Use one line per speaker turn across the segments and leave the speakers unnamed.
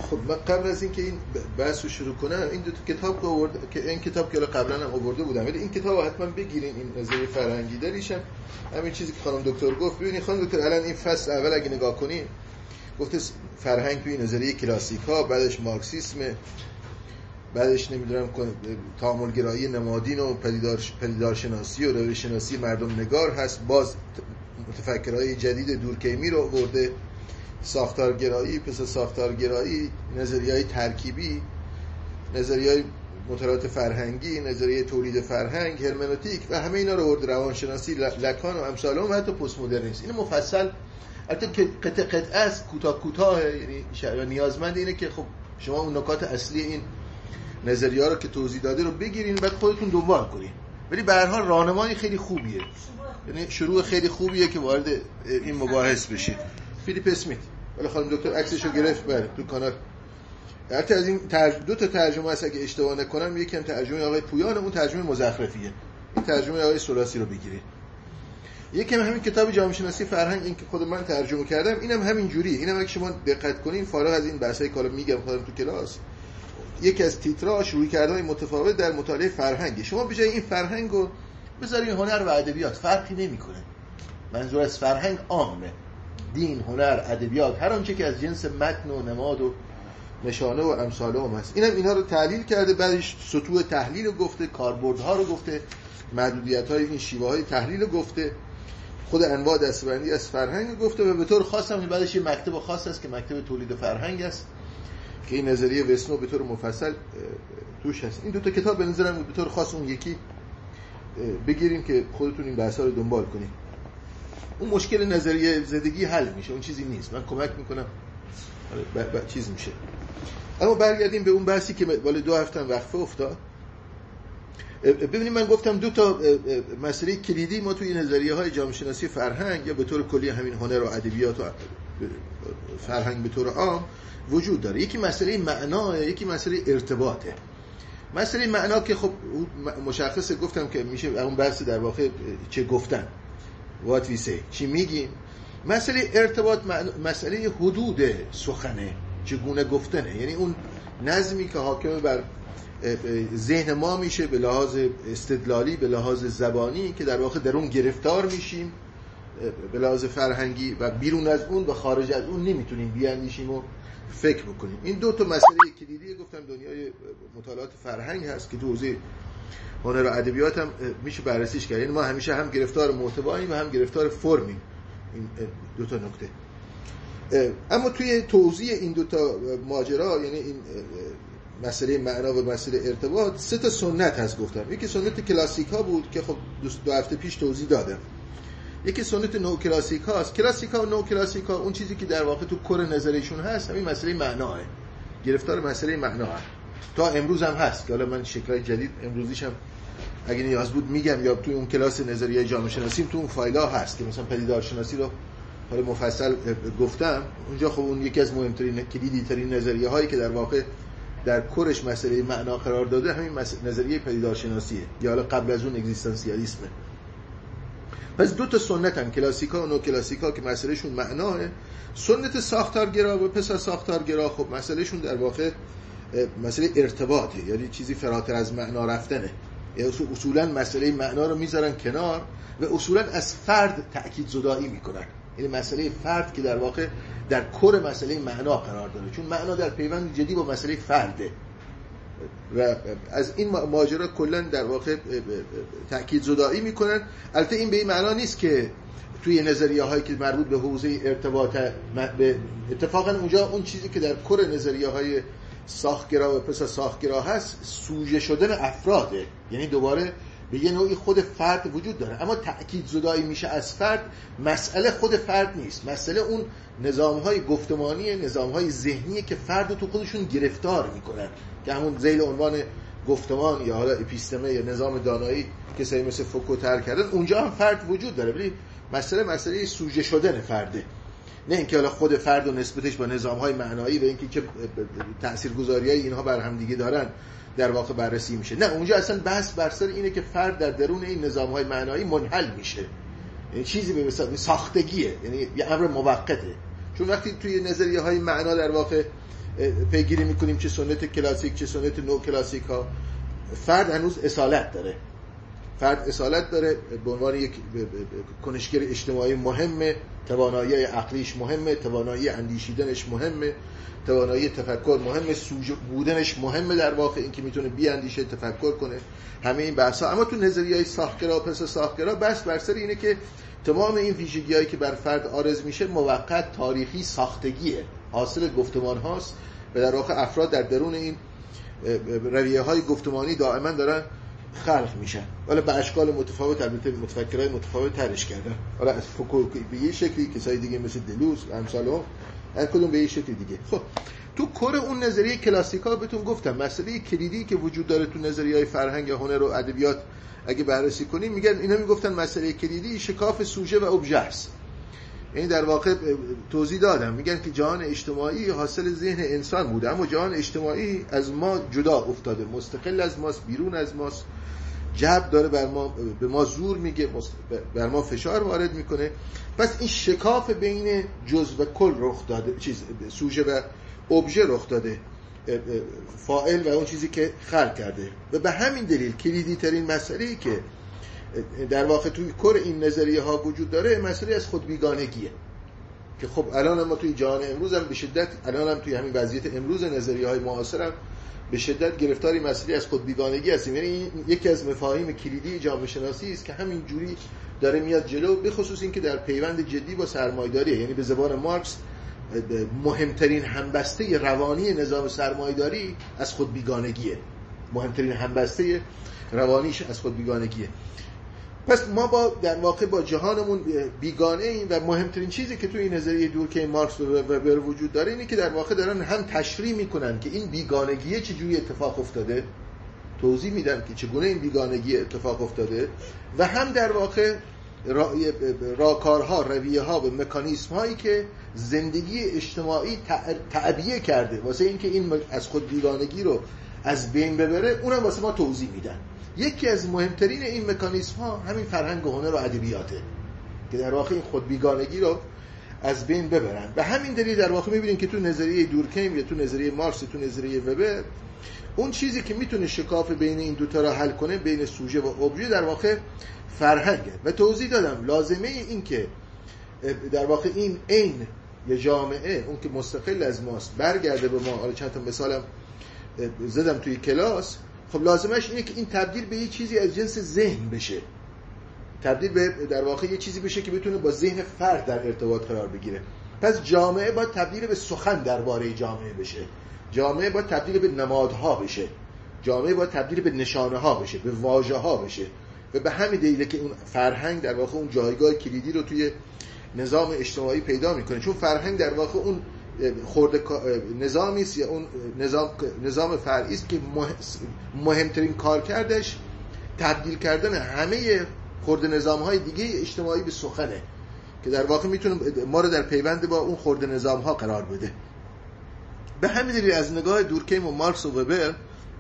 خب من قبل از اینکه این بحث رو شروع کنم این دو تا کتاب رو آورد که این کتاب که قبلا هم آورده بودم، ولی این کتاب حتما بگیرین. این نظریه فرهنگی داریشم همین چیزی که خانم دکتر گفت. ببینید خانم دکتر الان این فصل اول اگه نگاه کنین گفته فرهنگ توی نظریه کلاسیکا، بعدش مارکسیسم، بعدش نمیدونم تعامل گرایی نمادین و پدیدارشناسی و روش شناسی مردم نگار هست. باز متفکرای جدید دورکیمی رو آورده، ساختارگرایی، پس ساختارگرایی، نظریه‌های ترکیبی، نظریه‌های مطالعات فرهنگی، نظریه تولید فرهنگ، هرمنوتیک و همه اینا رو آورده، روانشناسی، لکان و امثال و حتی پست مدرنیسم. اینو مفصل البته قطعه است، کوتاه، یعنی نیازمند اینه که خب شما اون نکات اصلی این نظریه‌ها رو که توضیح داده رو بگیرین بعد خودتون دنبال کنین. ولی به هر حال راهنمایی خیلی خوبیه، یعنی شروع خیلی خوبیه که وارد این مباحث بشید. فیلیپ اسمیت، ولی خانم دکتر عکسشو گرفت بله تو کانال. البته از این دو تا ترجمه هست اگه اشتباه نکنم، یکی هم ترجمه آقای پویان، اون ترجمه مزخرفیه. این ترجمه آقای سلاسی رو بگیرید. یکی هم همین کتاب جامعه شناسی فرهنگ، این که خود من ترجمه کردم، اینم همین جوریه. اینم اگه شما دقت کنین فارغ از این بحثای که میگم خودم تو کلاس، یکی از تیتراژ رویکردهای متفاوت در مطالعه فرهنگ. شما به جای این فرهنگو بذارین هنر و ادبیات، فرقی نمیکنه. منظور از فرهنگ عامه، دین، هنر، ادبیات، هر آنچه که از جنس متن و نماد و نشانه و امثال هم هست. اینم اینا رو تحلیل کرده، بعدش سطوح تحلیل رو گفته، کاربردها رو گفته، محدودیت‌های این شیوه‌های تحلیل رو گفته، خود انواع دسته‌بندی از فرهنگ رو گفته و به طور خاص هم بعدش یه مکتب خاص است که مکتب تولید فرهنگ است که این نظریه وسنو به طور مفصل توش هست. این دو تا کتاب به نظرم به طور خاص اون یکی بگیریم که خودتون این بحثا رو دنبال کنید. اون مشکل نظریه زدگی حل میشه، اون چیزی نیست. من کمک میکنم چیز میشه. اما برگردیم به اون بحثی که بالا 2 هفته وقفه افتاد. ببینید من گفتم دو تا مسئله کلیدی ما توی نظریه‌های جامعه شناسی فرهنگ یا به طور کلی همین هنر و ادبیات و فرهنگ به طور عام وجود داره. یکی مسئله معنا، یکی مسئله ارتباطه. مسئله معنا که خب مشخصه، گفتم که میشه اون بحث در واقع چه گفتن، what we say، چی میگیم. مسئله ارتباط مسئله حدود سخنه، چگونه گفتنه، یعنی اون نظمی که حاکم بر ذهن ما میشه به لحاظ استدلالی، به لحاظ زبانی، که در واقع در اون گرفتار میشیم به لحاظ فرهنگی و بیرون از اون و خارج از اون نمیتونیم بیاندیشیم و فکر بکنیم. این دو تا مسئله کلیدی گفتم دنیای مطالعات فرهنگ هست که تو حوزه هنر و ادبیات هم میشه بررسیش کرد. یعنی ما همیشه هم گرفتار محتواییم و هم گرفتار فرمیم. این دو تا نکته. اما توی توضیح این دو تا ماجرا، یعنی این مسئله معنا و مسئله ارتباط، 3 تا سنت هست گفتم. یکی سنت کلاسیکا بود که خب 2 هفته پیش توضیح دادم. یکی سنت نو کلاسیکا است. کلاسیکا و نو کلاسیکا اون چیزی که در واقع تو کور نظریشون هست همین مسئله معناه، گرفتار مسئله معنا تا امروز هم هست که حالا من شکل‌های جدید امروزیش هم اگه نیاز بود میگم، یا توی اون کلاس نظریه جامعه شناسی تو اون فایل‌ها هست که مثلا پدیدارشناسی رو حالا مفصل گفتم اونجا. خب اون یکی از مهمترین کلیدی ترین نظریه هایی که در واقع در کورش مسئله معنا قرار داده همین نظریه پدیدارشناسیه، یا حالا قبل از اون اگزیستانسیالیسمه. پس 2 تا سنت هم، کلاسیکا و نو کلاسیکا، که مسئلهشون معناه. سنت ساختارگرا و پس از ساختارگرا خب مسئلهشون در واقع مسئله ارتباطه، یعنی چیزی فراتر از معنا رفتنه. یعنی اصولا مسئله معنا رو میذارن کنار و اصولا از فرد تأکید زدایی میکنن. یعنی مسئله فرد که در واقع در کور مسئله معنا قرار داره، چون معنا در پیوند جدی با مسئله فرده و از این ماجرا کلا در واقع تأکید زدایی میکنن. البته این به این معنا نیست که توی نظریه هایی که مربوط به حوزه ارتباط اتفاقا اونجا اون چیزی که در کور نظریه های ساختگرا و پس از ساختگرا هست سوژه شدن افراده، یعنی دوباره به یه نوعی خود فرد وجود داره، اما تأکید زدایی میشه از فرد. مسئله خود فرد نیست، مسئله اون نظام‌های گفتمانی، نظام‌های ذهنی که فرد رو تو خودشون گرفتار میکنن، که همون ذیل عنوان گفتمان یا حالا اپیستمه یا نظام دانایی کسایی مثل فوکو تر کردن، اونجا هم فرد وجود داره، ولی مسئله سوژه شدن فرده، نه اینکه حالا خود فرد و نسبتش با نظام‌های معنایی و اینکه چه تاثیرگذاری‌های اینها بر هم دیگه دارن در واقع بررسی میشه. نه، اونجا اصلا بحث بر سر اینه که فرد در درون این نظام‌های معنایی منحل میشه، یعنی چیزی به مثلا ساختگیه، یعنی یه امر موقته. چون وقتی توی نظریه‌های معنا در واقع پیگیری میکنیم، چه سنت کلاسیک چه سنت نو کلاسیک ها، فرد هنوز اصالت داره. فرد اصالت داره به عنوان یک کنشگر اجتماعی مهمه، توانایی عقلیش مهمه، توانایی اندیشیدنش مهمه، توانایی تفکر مهمه، سوژه بودنش مهمه، در واقع این که میتونه بیاندیشه، تفکر کنه، همه این بحثا. اما تو نظریه‌های ساختگرا پس ساختگرا بحث بر سر اینه که تمام این ویژگی‌هایی که بر فرد عارض میشه موقت، تاریخی، ساختگیه، حاصل گفتمان هاست و در واقع افراد در درون این رویه‌های گفتمانی دائما دارن خلق میشن. حالا به اشکال متفاوت، البته متفکرای متفاوت ترش کردن، حالا از فوکو به یه شکلی، کسای دیگه مثل دلوز امثال هم هر کدوم به یه شکل دیگه. خب تو کور اون نظریه کلاسیکا بهتون گفتم مسئله کلیدی که وجود داره تو نظریه‌های فرهنگ یا هنر و ادبیات اگه بررسی کنیم، میگن اینا میگفتن مسئله کلیدی شکاف سوژه و ابژه است. یعنی در واقع توضیح دادم، میگن که جهان اجتماعی حاصل ذهن انسان بوده، اما جهان اجتماعی از ما جدا افتاده، مستقل از ماست، بیرون از ماست، جبر داره بر ما، به ما زور میگه، بر ما فشار وارد میکنه. پس این شکاف بین جزء و کل رخ داده، سوژه و ابژه رخ داده، فاعل و اون چیزی که خلق کرده. و به همین دلیل کلیدی ترین مسئله‌ای که در واقع توی کور این نظریه ها وجود داره مسئله از خود بیگانگیه، که خب الان ما توی جهان امروز هم به شدت، الان هم توی همین وضعیت امروز نظریه های معاصر هم به شدت گرفتاری مسئله از خود بیگانگی هستیم. یعنی یکی از مفاهیم کلیدی جامعه شناسی است که همین جوری داره میاد جلو، به خصوص این که در پیوند جدی با سرمایه‌داری، یعنی به زبان مارکس مهمترین همبسته روانی نظام سرمایه‌داری از خود بیگانگیه، مهمترین همبسته روانیش از خود بیگانگیه. پس ما در واقع با جهانمون بیگانه ایم و مهمترین چیزی که توی نظریه دورکیم، مارکس و وبر وجود داره اینه که در واقع دارن هم تشریح میکنن که این بیگانگیه چجوری اتفاق افتاده، توضیح میدن که چگونه این بیگانگی اتفاق افتاده، و هم در واقع راهکارها، رویه‌ها و مکانیزم هایی که زندگی اجتماعی تعبیه کرده واسه اینکه این از خود بیگانگی رو از بین ببره، اونم واسه ما توضیح میدن. یکی از مهمترین این مکانیزم ها همین فرهنگ و هنر و ادبیاته که در واقع این خود بیگانگی رو از بین ببرن. و همین دلیل در واقع میبینیم که تو نظریه دورکیم یا تو نظریه مارکس، تو نظریه وبر، اون چیزی که میتونه شکاف بین این دوتا را حل کنه، بین سوژه و ابژه، در واقع فرهنگه. و توضیح دادم لازمه این که در واقع این عین یا جامعه، اون که مستقل از ماست، برگرده به ما. حالا چند تا مثالم زدم توی کلاس. خب لازمش اینه که این تبدیل به یه چیزی از جنس ذهن بشه، تبدیل به در واقع یه چیزی بشه که بتونه با ذهن فرد در ارتباط قرار بگیره. پس جامعه باید تبدیل به سخن درباره جامعه بشه، جامعه باید تبدیل به نمادها بشه، جامعه باید تبدیل به نشانه ها بشه، به واژه ها بشه. و به همین دلیله که اون فرهنگ در واقع اون جایگاه کلیدی رو توی نظام اجتماعی پیدا میکنه، چون فرهنگ در واقع اون خورده نظامی است یا اون نظام فرعی است که مهمترین کارکردش تبدیل کردن همه خورده نظام‌های دیگه اجتماعی به سخنه، که در واقع میتونه ما رو در پیوند با اون خورده نظام‌ها قرار بده. به همین دلیل از نگاه دورکیم و مارکس و وبر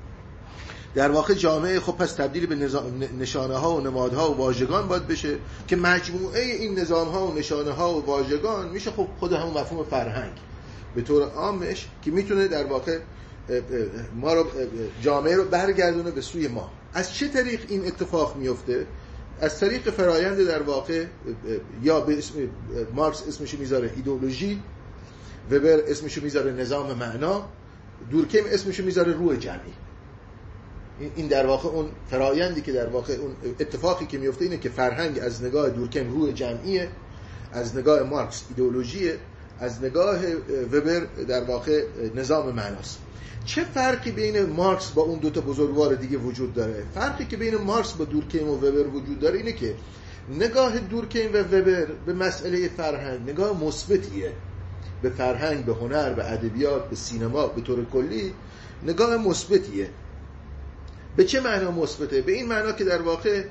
در واقع جامعه خب پس تبدیل به نشانه‌ها و نمادها و واژگان باید بشه که مجموعه این نظام‌ها و نشانه‌ها و واژگان میشه خب خود همون مفهوم فرهنگ به طور عامش، که میتونه در واقع ما رو، جامعه رو برگردونه به سوی ما. از چه طریق این اتفاق میفته؟ از طریق فرایند در واقع، یا به اسم مارکس اسمش میذاره ایدئولوژی، وبر اسمش میذاره نظام معنا، دورکیم اسمش میذاره روح جمعی. این در واقع اون فرایندی که در واقع اون اتفاقی که میفته اینه که فرهنگ از نگاه دورکیم روح جمعیه، از نگاه مارکس ایدئولوژیه، از نگاه وبر در واقع نظام معناست. چه فرقی بین مارکس با اون دوتا بزرگوار دیگه وجود داره؟ فرقی که بین مارکس با دورکیم و وبر وجود داره اینه که نگاه دورکیم و وبر به مسئله فرهنگ نگاه مثبتیه، به فرهنگ، به هنر، به ادبیات، به سینما به طور کلی نگاه مثبتیه. به چه معنا مثبته؟ به این معنا که در واقع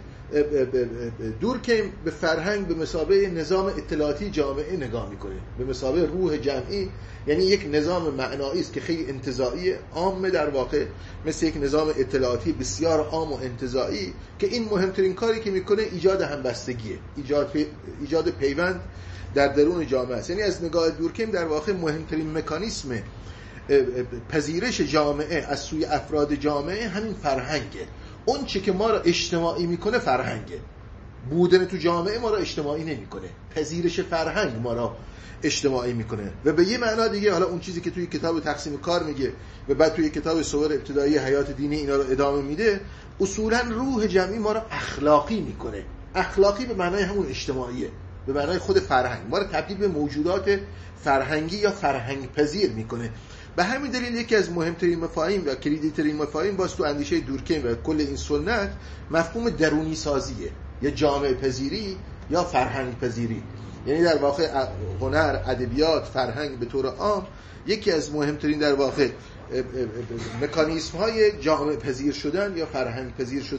دورکیم به فرهنگ به مثابه نظام اطلاعاتی جامعه نگاه میکنه، به مثابه روح جمعی، یعنی یک نظام معنایی است که خیلی انتزاعی عام، در واقع مثل یک نظام اطلاعاتی بسیار عام و انتزاعی، که این مهمترین کاری که میکنه ایجاد همبستگیه، ایجاد پیوند در درون جامعه است. یعنی از نگاه دورکیم در واقع مهمترین مکانیسم پذیرش جامعه از سوی افراد جامعه همین فرهنگه. اون چی که ما را اجتماعی میکنه فرهنگه. بودن تو جامعه ما را اجتماعی نمیکنه، پذیرش فرهنگ ما را اجتماعی میکنه. و به یه معنا دیگه، حالا اون چیزی که توی کتاب تقسیم کار میگه و بعد توی کتاب صور ابتدایی حیات دینی اینا رو ادامه میده، اصولا روح جمعی ما را اخلاقی میکنه. اخلاقی به معنای همون اجتماعیه، به معنای خود فرهنگ. ما را تبدیل به موجودات فرهنگی یا فرهنگ پذیر میکنه. به همین دلیل یکی از مهمترین مفاهیم و کلیدی‌ترین مفاهیم باز تو اندیشه دورکیم و کل این سنت مفهوم درونی سازیه، یا جامعه پذیری یا فرهنگ پذیری. یعنی در واقع هنر، ادبیات، فرهنگ به طور عام یکی از مهمترین در واقع مکانیزم های جامعه پذیر شدن یا فرهنگ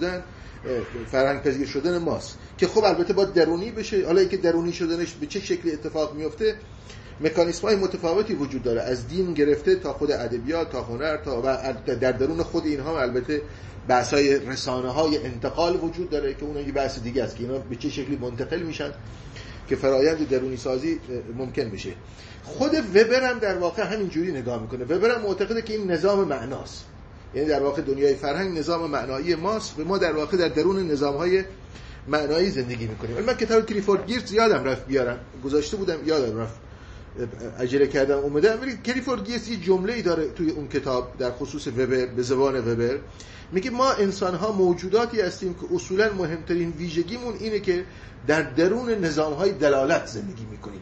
پذیر شدن ماست که خب البته باید درونی بشه. حالا اینکه درونی شدنش به چه شکلی اتفاق میفته، مکانیزم های متفاوتی وجود داره، از دین گرفته تا خود ادبیات تا هنر تا و در درون خود اینها البته بحث‌های رسانه‌های انتقال وجود داره که اون یه بحث دیگه است که اینا به چه شکلی منتقل میشن که فرایند درونی سازی ممکن میشه. خود وبر هم در واقع همین جوری نگاه میکنه. وبر هم معتقده که این نظام معناست، یعنی در واقع دنیای فرهنگ نظام معنایی ماست و ما در واقع در درون نظام‌های معنایی زندگی میکنیم. من کتاب کلیفورد گیرتز یادم رفت بیارم، گذاشته بودم یادم رفت، عجله کردم اومدم. ولی کلیفورد گیرتز یه جمله‌ای داره توی اون کتاب در خصوص وبر، به زبان وبر میگه ما انسان‌ها موجوداتی هستیم که اصولاً مهمترین ویژگیمون اینه که در درون نظام‌های دلالت زندگی میکنیم.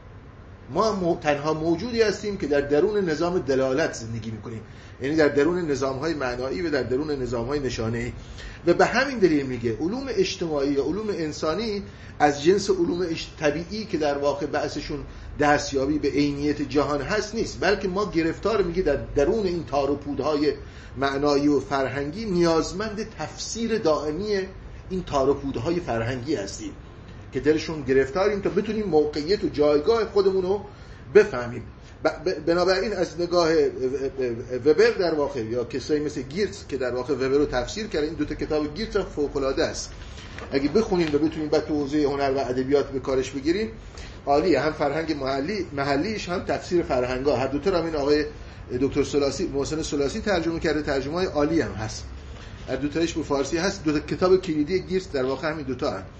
ما تنها موجودی هستیم که در درون نظام دلالت زندگی میکنیم، یعنی در درون نظام‌های معنایی و در درون نظام‌های نشانه‌ای. و به همین دلیل میگه علوم اجتماعی یا علوم انسانی از جنس علوم طبیعی که در واقع بحثشون دستیابی به عینیت جهان هست نیست، بلکه ما گرفتار میگه در درون این تار و پودهای معنایی و فرهنگی نیازمند تفسیر دائمی این تار و پودهای فرهنگی هستیم که درشون گرفتاریم تا بتونیم موقعیت و جایگاه خودمون رو بفهمیم. بنابراین از نگاه وبر در واقع یا کسایی مثل گیرتز که در واقع وبر رو تفسیر کرده، این دوتا کتاب گیرتز فوق‌العاده است. اگه بخونیم و بتونیم بعد تو حوزه هنر و ادبیات به کارش بگیریم عالیه. هم فرهنگ محلیش هم تفسیر فرهنگا، هر دوتا رو این آقای دکتر محسن سلاسی ترجمه کرده، ترجمه‌های عالی هم هست، هر دوتایش به فارسی هست. دو تا کتاب کلیدی گیرتز در واقع همین دوتا هست.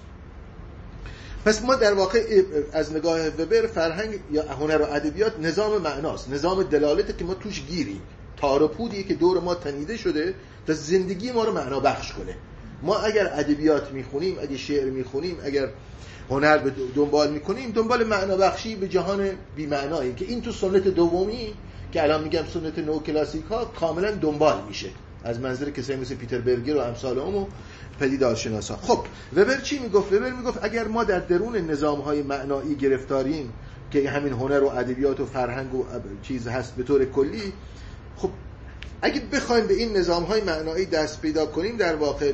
پس ما در واقع از نگاه وبر فرهنگ یا هنر و ادبیات نظام معناست، نظام دلالته که ما توش گیریم، تار و پودیه که دور ما تنیده شده تا زندگی ما رو معنا بخش کنه. ما اگر ادبیات میخونیم، اگر شعر میخونیم، اگر هنر دنبال میکنیم، دنبال معنا بخشی به جهان بی معنایی که این تو سنت دومی که الان میگم سنت نو کلاسیک ها کاملا دنبال میشه از منظر کسایی مثل پیتر برگر و امثال اون و پدیدارشناسا. خب وبر چی میگفت؟ وبر میگفت اگر ما در درون نظام‌های معنایی گرفتاریم که همین هنر و ادبیات و فرهنگ و چیز هست به طور کلی، خب اگه بخوایم به این نظام‌های معنایی دست پیدا کنیم، در واقع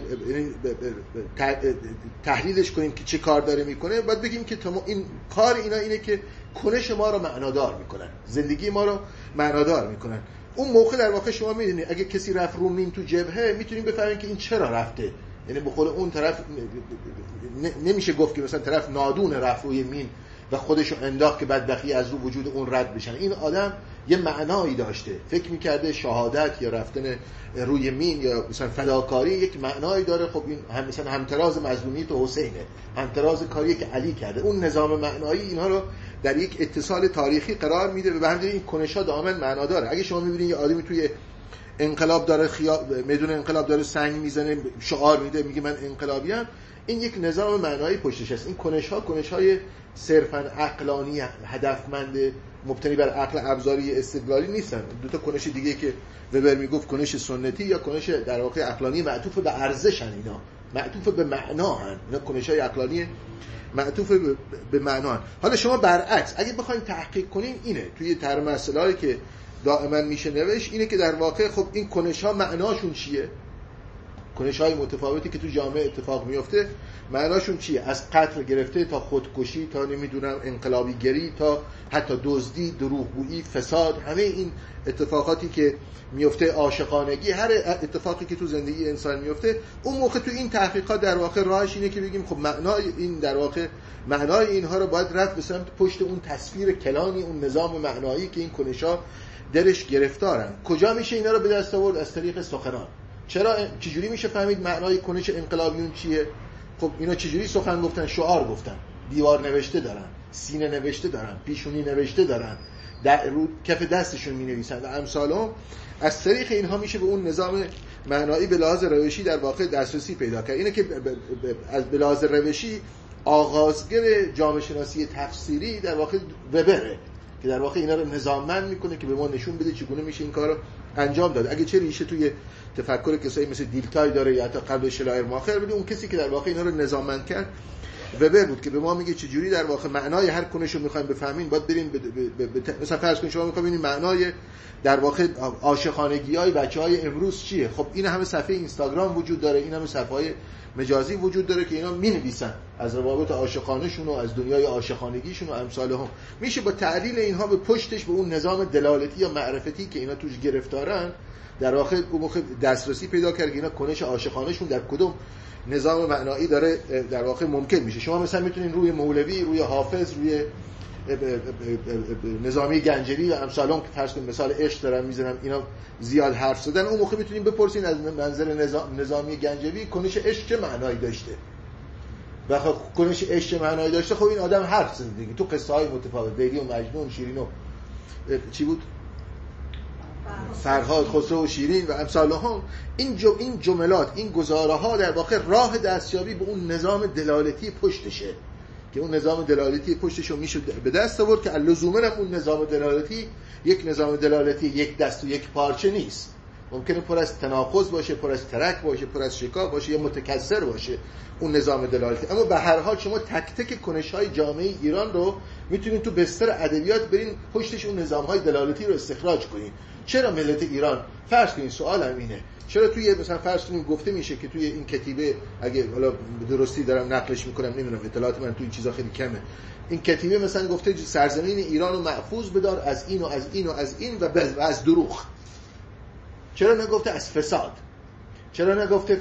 تحلیلش کنیم که چه کار داره میکنه، باید بگیم که این کار اینا اینه که کنش ما رو معنادار میکنن، زندگی ما رو معنادار میکنن. اون موقع در واقع شما میدونید اگه کسی رفت رو مین تو جبهه میتونیم بفهمیم که این چرا رفته، یعنی به قول اون طرف نمیشه گفت که مثلا طرف نادون رفت روی مین و خودشو انداخت که بدبختی از رو وجود اون رد بشن. این آدم یه معنایی داشته، فکر میکرده شهادت یا رفتن روی مین یا مثلا فداکاری یک معنایی داره. خب این هم مثلا همتراز مظلومیت حسینه، همتراز کاری که علی کرده. اون نظام معنایی اینها رو در یک اتصال تاریخی قرار میده و به همین این کنش‌ها دائما معنا داره. اگه شما میبینید یه آدمی توی انقلاب داره میدون انقلاب داره سنگ میزنه، شعار میده، میگه من انقلابیام، این یک نظام معنایی پشتش هست. این کنش‌های صرفاً عقلانی هدفمند مبتنی بر عقل ابزاری استدلالی نیستن. دو تا کنش دیگه که وبر میگفت کنش سنتی یا کنش در واقع عقلانی معطوف به ارزشن، اینا معطوف به معنا هن، اینا کنش‌های عقلانی معطوف به معنا هن. حالا شما برعکس اگه بخواید تحقیق کنین اینه توی طرح مسائلی که دائما میشه نوشت اینه که در واقع خب این کنش‌ها معناشون چیه؟ کنش‌های متفاوتی که تو جامعه اتفاق میفته معناشون چیه؟ از قتل گرفته تا خودکشی تا نمیدونم انقلابیگری تا حتی دزدی، دروغگویی، فساد، همه این اتفاقاتی که میفته، عاشقانگی، هر اتفاقی که تو زندگی انسان میفته، اون موقع تو این تحقیقات در واقع راهش اینه که بگیم خب معنای این در واقع معنای اینها رو باید رفت به سمت پشت اون تصویر کلانی، اون نظام معنایی که این کنش‌ها درش گرفتارن. کجا میشه اینا رو به دست آورد؟ از طریق سخنان. چجوری میشه فهمید معنای کنش انقلابیون چیه؟ خب اینا چجوری سخن گفتن؟ شعار گفتن، دیوار نوشته دارن، سینه نوشته دارن، پیشونی نوشته دارن، رو کف دستشون مینویسن و امثالهم. از طریق اینها میشه به اون نظام معنایی به لحاظ روشی در واقع دسترسی پیدا کرد. اینه که از به لحاظ روشی آغازگر جامعه شناسی تفسیری در واقع وبره که در واقع اینا رو نظاممند میکنه که به ما نشون بده چگونه میشه این کارو انجام داد. اگه چه ریشه توی تفکر کسایی مثل دیلتای داره یا حتی قبل شلایر-ماخر، ولی اون کسی که در واقع اینا رو نظاممند کرد وبر بود که به ما میگه چجوری در واقع معنای هر کنش رو میخوایم بفهمیم. باید بریم مثلا فرض کنید شما میخواید ببینید معنای در واقع عاشقانگی‌های بچه‌های امروز چیه. خب این همه صفحه اینستاگرام وجود داره، این همه صفحه‌های مجازی وجود داره که اینا می‌نویسن از روابط عاشقانه‌شون و از دنیای عاشقانگیشون و امثالهم. میشه با تعلیل اینها به پشتش به اون نظام دلالتی یا معرفتی که اینا توش گرفتارن در واقع دسترسی پیدا کرد که اینا کنش عاشقانه‌شون در کدوم نظام معنایی داره در واقع ممکن میشه. شما مثلا میتونین روی مولوی، روی حافظ، روی نظامی گنجوی و امثالهم که فرض کنید مثال عشق دارن میزنم، اینا زیاد حرف زدن، اون موقع میتونین بپرسین از منظر نظامی گنجوی کنش عشق چه معنایی داشته و خب کنش عشق چه معنایی داشته. خب این آدم حرف زد دیگه تو قصه های متفاوت، لیلی و مجنون، شیرین و چی بود، فرهاد، خسرو و شیرین و امثالهم. این جملات، این گزاره ها در واقع راه دستیابی به اون نظام دلالتی پشتشه که اون نظام دلالتی پشتش رو میشه به دست آورد که لزوما اون نظام دلالتی یک نظام دلالتی یک دست و یک پارچه نیست. ممکنه پر از تناقض باشه، پر از ترک باشه، پر از شکاف باشه یا متکثر باشه اون نظام دلالتی. اما به هر حال شما تک تک کنش‌های جامعه ایران رو میتونید تو بستر ادبیات برین پشتش اون نظام‌های دلالتی رو استخراج کنین. چرا ملت ایران، فرض کنین سوالم اینه، چرا توی مثلا فرض کنین گفته میشه که توی این کتیبه، اگه حالا درستی دارم نقلش میکنم نمیدونم، اطلاعات من توی این چیزا خیلی کمه، این کتیبه مثلا گفته سرزمین ایران رو محفوظ بدار از این و از این و از این و از دروغ. چرا نگفته از فساد؟ چرا نگفته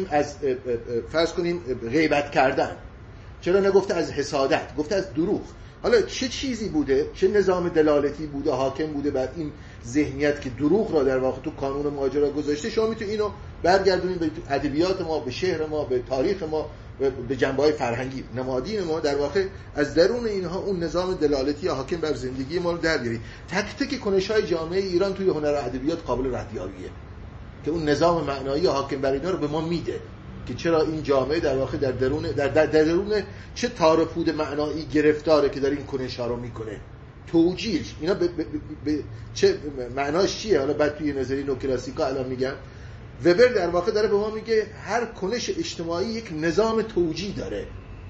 فرض کنیم غیبت کردن؟ چرا نگفته از حسادت؟ گفته از دروغ. حالا چه چیزی بوده، چه نظام دلالتی بوده حاکم بوده بر این ذهنیت که دروغ را در واقع تو قانون ماجرا گذاشته؟ شما میتونید اینو برگردونید به ادبیات ما، به شعر ما، به تاریخ ما، به جنبه‌های فرهنگی نمادین ما، در واقع از درون اینها اون نظام دلالتی حاکم بر زندگی ما رو در بیارید. تک تک کنش‌های جامعه ایران توی هنر و ادبیات قابل ردیابیه که اون نظام معنایی حاکم بر اینا رو به ما میده که چرا این جامعه در واقع در درون چه تار و پود معنایی گرفتاره که در این کنش‌ها رو میکنه. توجیهش اینا به چه معناش چیه؟ حالا بعد توی نظریه نوکلاسیکا الان میگم، وبر در واقع داره به ما میگه هر کنش اجتماعی یک نظام توجیه داره.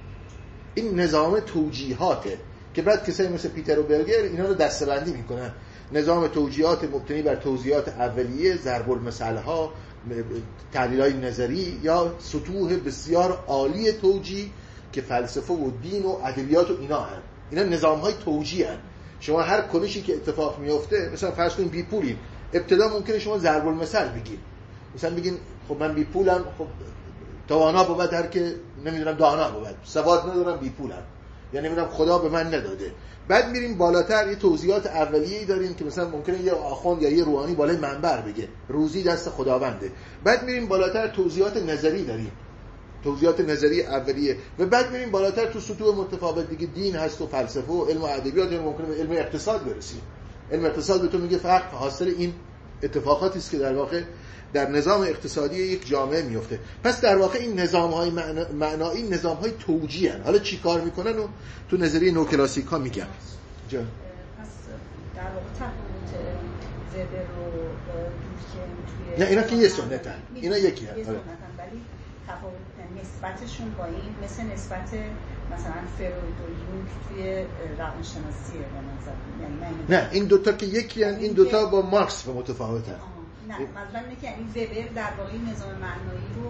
این نظام توجیهاته که بعد کسایی مثل پیتر و برگر اینا رو دسته‌بندی میکنن. نظام توجیهات مبتنی بر توضیحات اولیه، ضرب المثل‌ها، تحلیل‌های نظری یا سطوح بسیار عالی توجیه که فلسفه و دین و ادبیات و اینا نظام‌های توجیه هستند. شما هر کنشی که اتفاق میفته، مثلا فرض کنید بی پولین، ابتدا ممکنه شما ضرب المثل بگید، مثلا بگین خب من بی پولم، خب توانا بود هر که نمیدونم دانا بود، سواد ندارم بی پولم، یعنی نمیدونم خدا به من نداده. بعد میریم بالاتر یه توضیحات اولیه‌ای داریم که مثلا ممکنه یه آخوند یا یه روحانی بالای منبر بگه روزی دست خداونده. بعد میریم بالاتر توضیحات نظری داریم، توضیحات نظری اولیه، و بعد میریم بالاتر تو سطوح متفاوت دیگه، دین هست و فلسفه و علم و ادبیات، یعنی ممکنه به علم اقتصاد برسیم. علم اقتصاد به تو میگه فقط حاصل این اتفاقاتی است که در واقع در نظام اقتصادی یک جامعه میفته. پس در واقع این نظام‌های معنایی نظام‌های توجیه هستند. حالا چی کار میکنن و تو نظریه نوکلاسیکا میگن.
پس در واقع تفاوت وبر و دورکیم توی
نه اینا که یه سنتن، اینا یکی هستن،
ولی تفاوت نسبتشون با این مثل نسبت مثلا فروید و یونگ توی روانشناسیه به نظر. یعنی
نه این دوتا که یکی هستن، این دوتا با مارکس به متفاوتن.
نه منظورم اینه که یعنی وبر در واقع نظام معنایی رو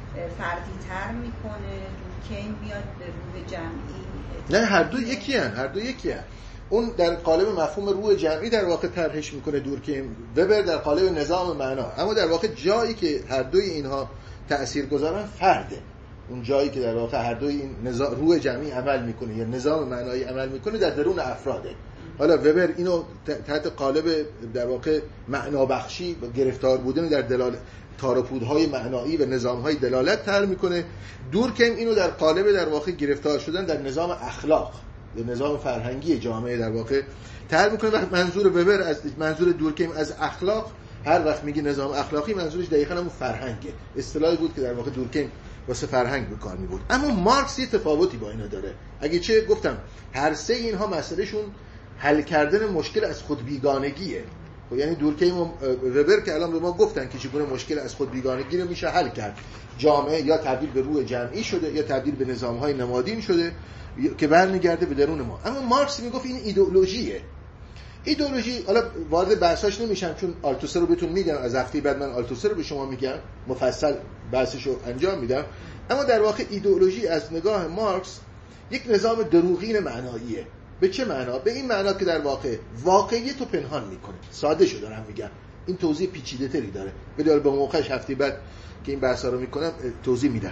فردی تر میکنه، دورکیم میاد به روح جمعی.
نه هر دو یکی هن. اون در قالب مفهوم روح جمعی در واقع طرحش میکنه دورکیم، وبر در قالب نظام معنا. اما در واقع جایی که هر دوی اینها تأثیر گذارن فرده، اون جایی که در واقع هر دوی این روح جمعی عمل میکنه یا نظام معنایی عمل میکنه در درون افراده. حالا وبر اینو تحت قالب در واقع معنا بخشی و گرفتار بودن در دلالت تاروپودهای معنایی و نظامهای دلالت طرح میکنه. دورکیم اینو در قالب در واقع گرفتار شدن در نظام اخلاق یا نظام فرهنگی جامعه در واقع طرح میکنه. و منظور وبر از منظور دورکیم از اخلاق، هر وقت میگه نظام اخلاقی منظورش دقیقاً همون فرهنگه، اصطلاحی بود که در واقع دورکیم واسه فرهنگ به کار میبرد. اما مارکس یه تفاوتی با اینا داره. اگه چه گفتم هر سه اینها مسئلهشون حل کردن مشکل از خود بیگانگیه. یعنی دورکیم و وبر که الان به ما گفتن که چگونه مشکل از خود بیگانگی رو میشه حل کرد. جامعه یا تبدیل به روح جمعی شده یا تبدیل به نظام‌های نمادین شده که برمیگرده به درون ما. اما مارکس میگفت این ایدئولوژیه. ایدئولوژی، حالا وارد بحثاش نمیشم چون آلتوسر رو بهتون میگم، از هفته بعد من آلتوسر رو به شما میگم، مفصل بحثش رو انجام میدم. اما در واقع ایدئولوژی از نگاه مارکس یک نظام دروغین معناییه. به چه معنا؟ به این معنا که در واقع واقعیت رو پنهان میکنه. ساده شو دارم میگم، این توضیح پیچیده تری داره، بدون به موقعش هفته بعد که این بحثا رو میکنم توضیح میدم.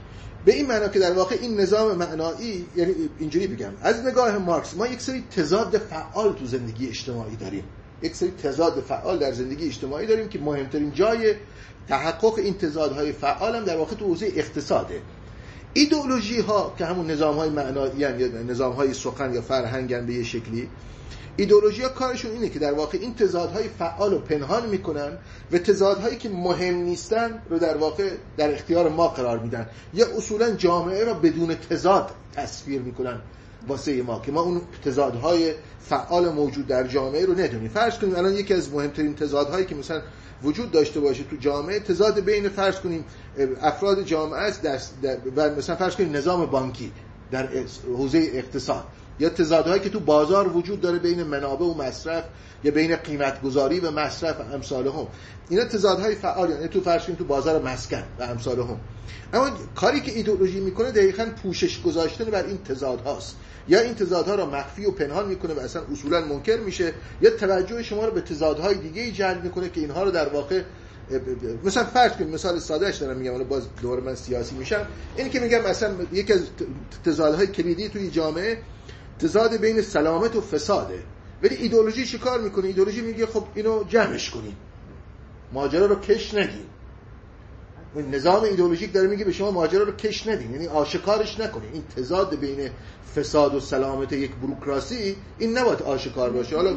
به این معنا که در واقع این نظام معنایی، یعنی اینجوری بگم، از نگاه مارکس ما یک سری تضاد فعال تو زندگی اجتماعی داریم. یک سری تضاد فعال در زندگی اجتماعی داریم که مهمترین جای تحقق این تضادهای فعال هم در واقع تو حوزه اقتصاده. ایدئولوژی ها که همون نظام های معنایی یا نظام های سخن یا فرهنگن به یه شکلی، ایدئولوژی ها کارشون اینه که در واقع این تضادهای فعال رو پنهان میکنن و تضادهایی که مهم نیستن رو در واقع در اختیار ما قرار میدن یا اصولا جامعه را بدون تضاد تصویر میکنن واسه ما که ما اون تضادهای فعال موجود در جامعه رو ندونیم. فرض کنیم الان یکی از مهمترین تضادهایی که مثلا وجود داشته باشه تو جامعه، تضاد بین فرض کنیم افراد جامعه است و مثلا فرض کنیم نظام بانکی در حوزه اقتصاد، یا تضادهایی که تو بازار وجود داره بین منابع و مصرف یا بین قیمت گذاری و مصرف و امثال هم. اینا تضادهای فعال، یعنی تو فرض کنیم تو بازار مسکن و امثال هم. اما کاری که ایدئولوژی میکنه دقیقاً پوشش گذاشتن بر این تضادهاست، یا این تضادها را مخفی و پنهان میکنه و اصلا اصولا منکر میشه، یا توجه شما رو به تضادهای دیگه جلب میکنه که اینها رو در واقع مثلا فرض کنیم، مثال سادهش دارم میگم، ولی باز دوباره من سیاسی میشم، این که میگم مثلا یکی از تضادهای کلیدی توی جامعه تضاد بین سلامت و فساده، ولی ایدئولوژی چیکار میکنه؟ ایدئولوژی میگه خب اینو جمعش کنید، ماجرا رو کش ندید. نظام ایدئولوژیک داره میگه به شما ماجرا رو کش ندین، یعنی آشکارش نکنین. این تضاد بین فساد و سلامت یک بوروکراسی این نباید آشکار باشه. حالا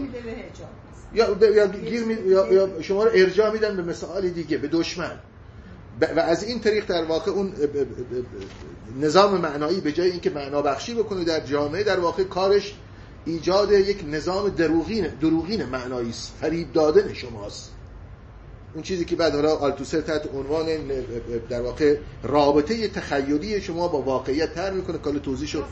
یا شما رو ارجاع میدن به مسائل دیگه، به دشمن، و از این طریق در واقع اون نظام معنایی به جای اینکه معنا بخشی بکنه در جامعه، در واقع کارش ایجاد یک نظام دروغین معنایی است، فریب دادن شماست. اون چیزی که بعد حالا آلتوسر تحت عنوان در واقع رابطه تخیلی شما با واقعیت طرح میکنه، کلا توضیحشو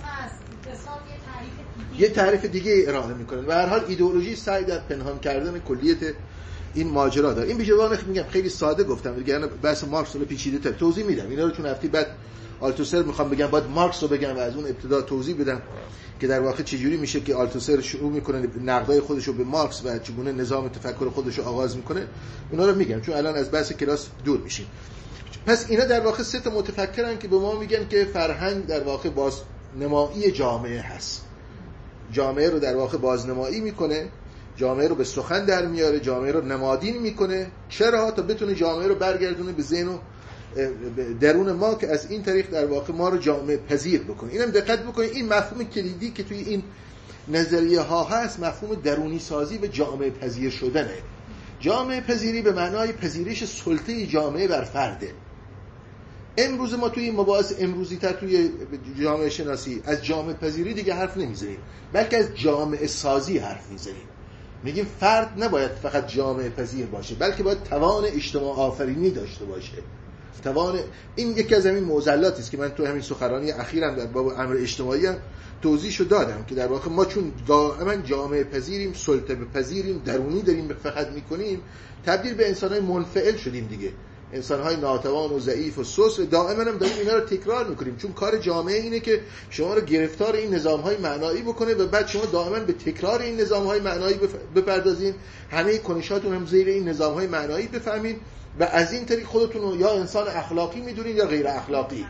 یه تعریف دیگه ارائه میکنه. و هر حال ایدئولوژی سعی در پنهان کردن کلیت این ماجرا داره. این بیجوان میگم خیلی ساده گفتم دیگه، یعنی بحث مارکس رو پیچیده تر توضیح میدم اینا رو، چون هفته بعد آلتوسر میخوام بگم، بعد مارکس رو بگم و از اون ابتدا توضیح بدم که در واقع چجوری میشه که آلتوسر شروع میکنه نقدای خودش رو به مارکس و چگونه نظام تفکر خودش رو آغاز میکنه. اونا رو میگم چون الان از بحث کلاس دور میشیم. پس اینا در واقع سه تا متفکرن که به ما میگن که فرهنگ در واقع بازنمایی جامعه هست. جامعه رو در واقع بازنمایی میکنه، جامعه رو به سخن در میاره، جامعه رو نمادین میکنه. چرا؟ تا بتونه جامعه رو برگردونه به ذهن و درون ما که از این طریق در واقع ما رو جامعه پذیر بکنه. اینم دقت بکنید، این مفهوم کلیدی که توی این نظریه ها هست مفهوم درونی سازی و جامعه پذیر شدنه. جامعه پذیری به معنای پذیرش سلطه جامعه بر فرده. امروز ما توی این مباحث امروزی تر توی جامعه شناسی از جامعه پذیری دیگه حرف نمیزنیم، بلکه از جامعه سازی حرف میزنیم. میگیم فرد نباید فقط جامعه پذیر باشه، بلکه باید توان اجتماع آفرینی داشته باشه. توان این یکی از همین معضلاتی است که من تو همین سخنرانی اخیرم در باب امر اجتماعی هم توضیحشو دادم که در واقع ما چون دائما جامعه پذیریم، سلطه پذیریم، درونی داریم فقط میکنیم، تبدیل به انسان‌های منفعل شدیم دیگه، انسان‌های ناتوان و ضعیف و سوس، و دائما هم داریم اینا رو تکرار میکنیم، چون کار جامعه اینه که شما رو گرفتار این نظام‌های معنایی بکنه و بعد شما دائما به تکرار این نظام‌های معنایی بپردازین، همه کنشاتون هم زیر این نظام‌های معنایی بفهمین و از این طریق خودتون رو یا انسان اخلاقی میدونین یا غیر اخلاقی.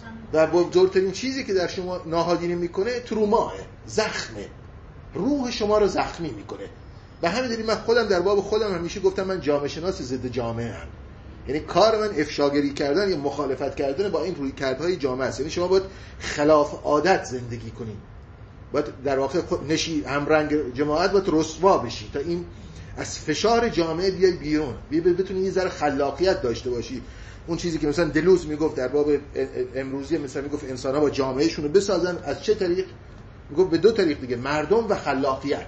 و بزرگترین چیزی که در شما ناهادینه میکنه تروماه، زخمه، روح شما رو زخمی میکنه. و همین دلیل من خودم در باب خودم همیشه گفتم من جامعه شناس ضد جامعه ام. یعنی کار من افشاگری کردن یا مخالفت کردن با این رویکردهای جامعه است. یعنی شما باید خلاف عادت زندگی کنید، باید در واقع همرنگ جماعت باید رسوا بشی تا این از فشار جامعه بیای بیرون، بتونی یه ذره خلاقیت داشته باشی. اون چیزی که مثلا دلوز میگفت در باب امروزی، مثلا میگفت انسان‌ها با جامعهشون رو بسازن، از چه طریق؟ میگفت به دو طریق دیگه، مردم و خلاقیت.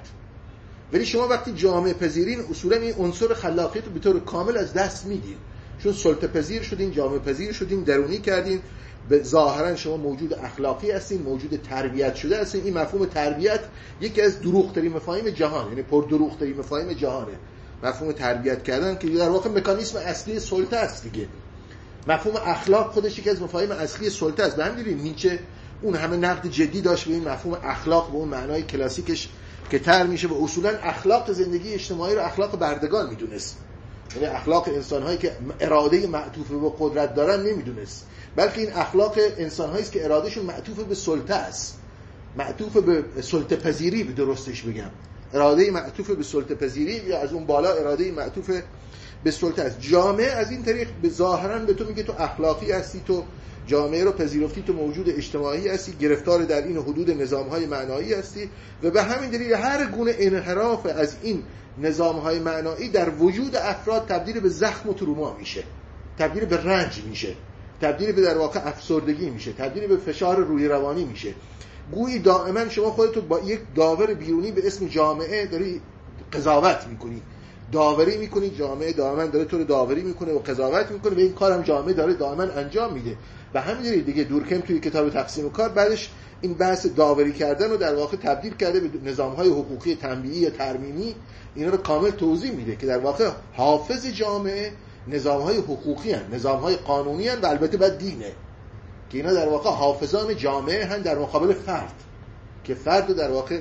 ولی شما وقتی جامعه پذیرین اصولا این عنصر خلاقیت رو به طور کامل از دست میدین، چون سلطه پذیر شدین، جامعه پذیر شدین، درونی کردین، به ظاهرا شما موجود اخلاقی هستین، موجود تربیت شده هستین. این مفهوم تربیت یکی از دروغ‌ترین مفاهیم جهان، یعنی پر دروغ‌ترین مفاهیم جهانه، مفهوم تربیت کردن که در واقع مکانیزم اصلی سلطه است دیگه. مفهوم اخلاق خودش یکی از مفاهیم اصلی سلطه است. به همین دلیل نیچه اون همه نقد جدی داشت به این مفهوم اخلاق به اون معنای کلاسیکش که تر میشه و اصولا اخلاق زندگی اجتماعی رو اخلاق بردگان میدونست، یعنی اخلاق انسان‌هایی که اراده معطوف به قدرت دارن نمیدونست، بلکه این اخلاق انسان‌هایی است که ارادهشون معطوف به سلطه است، معطوف به سلطه پذیری، به درستش بگم اراده معطوف به سلطه پذیری یا از اون بالا اراده معطوف به سلطه است. جامعه از این طریق به ظاهرا به تو میگه تو اخلاقی هستی، تو جامعه رو پذیرفتی، تو موجود اجتماعی هستی، گرفتار در این حدود نظام‌های معنایی هستی و به همین دلیل هر گونه انحراف از این نظام‌های معنایی در وجود افراد تبدیل به زخم و تروما میشه، تبدیل به رنج میشه، تبدیل به در واقع افسردگی میشه، تبدیل به فشار روحی روانی میشه. گویی دائما شما خودت با یک داور بیرونی به اسم جامعه داری قضاوت میکنی، داوری میکنی، جامعه دائما داره تو رو داوری میکنه و قضاوت میکنه و این کارم جامعه داره دائما انجام میده. و همین دیگه دورکیم توی کتاب تقسیم کار بعدش این بحث داوری کردن رو در واقع تبدیل کرده به نظام‌های حقوقی تنبیهی یا ترمیمی. اینا رو کامل توضیح میده که در واقع حافظ جامعه نظام‌های حقوقی هستند، نظام‌های قانونی هستند و البته بعد دینه که اینا در واقع حافظان جامعه هستند در مقابل فرد، که فرد رو در واقع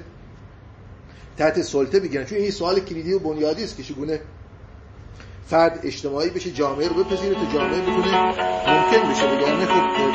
تحت سلطه بگیرن. چون این سوال کلیدی و بنیادی است که چگونه فرد اجتماعی بشه، جامعه رو بپذیره تا جامعه بتونه ممکن بشه. یعنی خب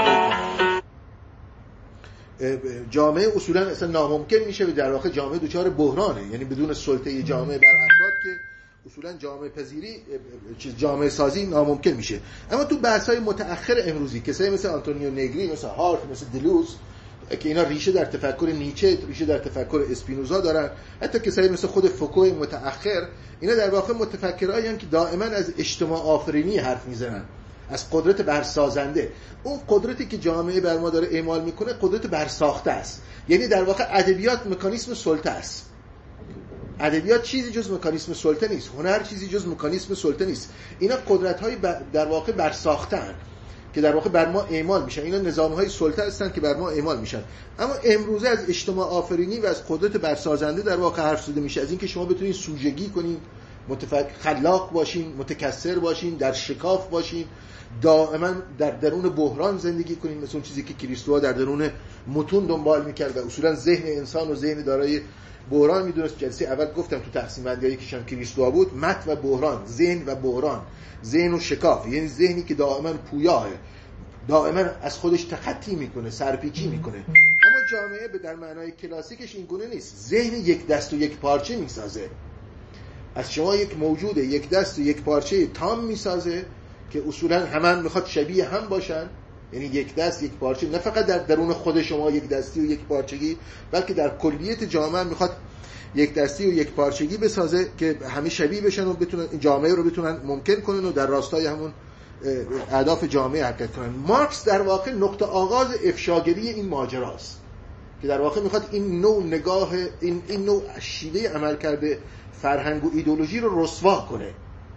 جامعه اصولا اصلا ناممکن میشه و در واقع جامعه دچار بحرانه، یعنی بدون سلطه جامعه بر افراد که اصولا جامعه پذیری، جامعه سازی ناممکن میشه. اما تو بحث‌های متأخر امروزی کسایی مثل آنتونیو نگری، مثل هارت، مثل دلوز که اینا ریشه در تفکر نیچه، ریشه در تفکر اسپینوزا دارن، حتی کسایی مثل خود فوکو متأخر، اینا در واقع متفکرایی هستند که دائما از اجتماع آفرینی حرف میزنن، از قدرت برسازنده. اون قدرتی که جامعه بر ما داره اعمال میکنه قدرت برساخته است. یعنی در واقع ادبیات مکانیزم سلطه است. ادبیات چیزی جز مکانیزم سلطه نیست، هنر چیزی جز مکانیزم سلطه نیست. اینا قدرت‌های در واقع برساخته‌اند که در واقع بر ما اعمال میشن. اینا نظام‌های سلطه هستند که بر ما اعمال میشن. اما امروزه از اجتماع آفرینی و از قدرت برسازنده در واقع حرف زده میشه، از اینکه شما بتونید سوژگی کنین، خلاق باشین، متکثر باشین، در شکاف باشین، دائما در درون بحران زندگی کنین، مثل اون چیزی که کریستو در درون متون دنبال میکرد و اصولا ذهن انسان و ذهن دارای بحران میدونست. جلسه اول گفتم تو تقسیم بندی که شان کریستو بود، مت و بحران، ذهن و بحران، ذهن و شکاف، یعنی ذهنی که دائما پویاه، دائما از خودش تخطی میکنه، سرپیچی میکنه. اما جامعه به در معنای کلاسیکش این گونه نیست. ذهن یک دست و یک پارچه میسازه، از شما یک موجود یک دست و یک پارچه تام میسازه که اصولا همان میخواد شبیه هم باشن، یعنی یک دست یک پارچه، نه فقط در درون خود شما یک دستی و یک پارچگی، بلکه در کلیت جامعه میخواد یک دستی و یک پارچگی بسازه که همه شبیه بشن و بتونن جامعه رو بتونن ممکن کنن و در راستای همون اهداف جامعه حرکت کنن. مارکس در واقع نقطه آغاز افشاگری این ماجراست که در واقع میخواد این نوع نگاه، این نوع شیوه عمل کرده فرهنگ و ایدئولوژی رو رسوا کنه.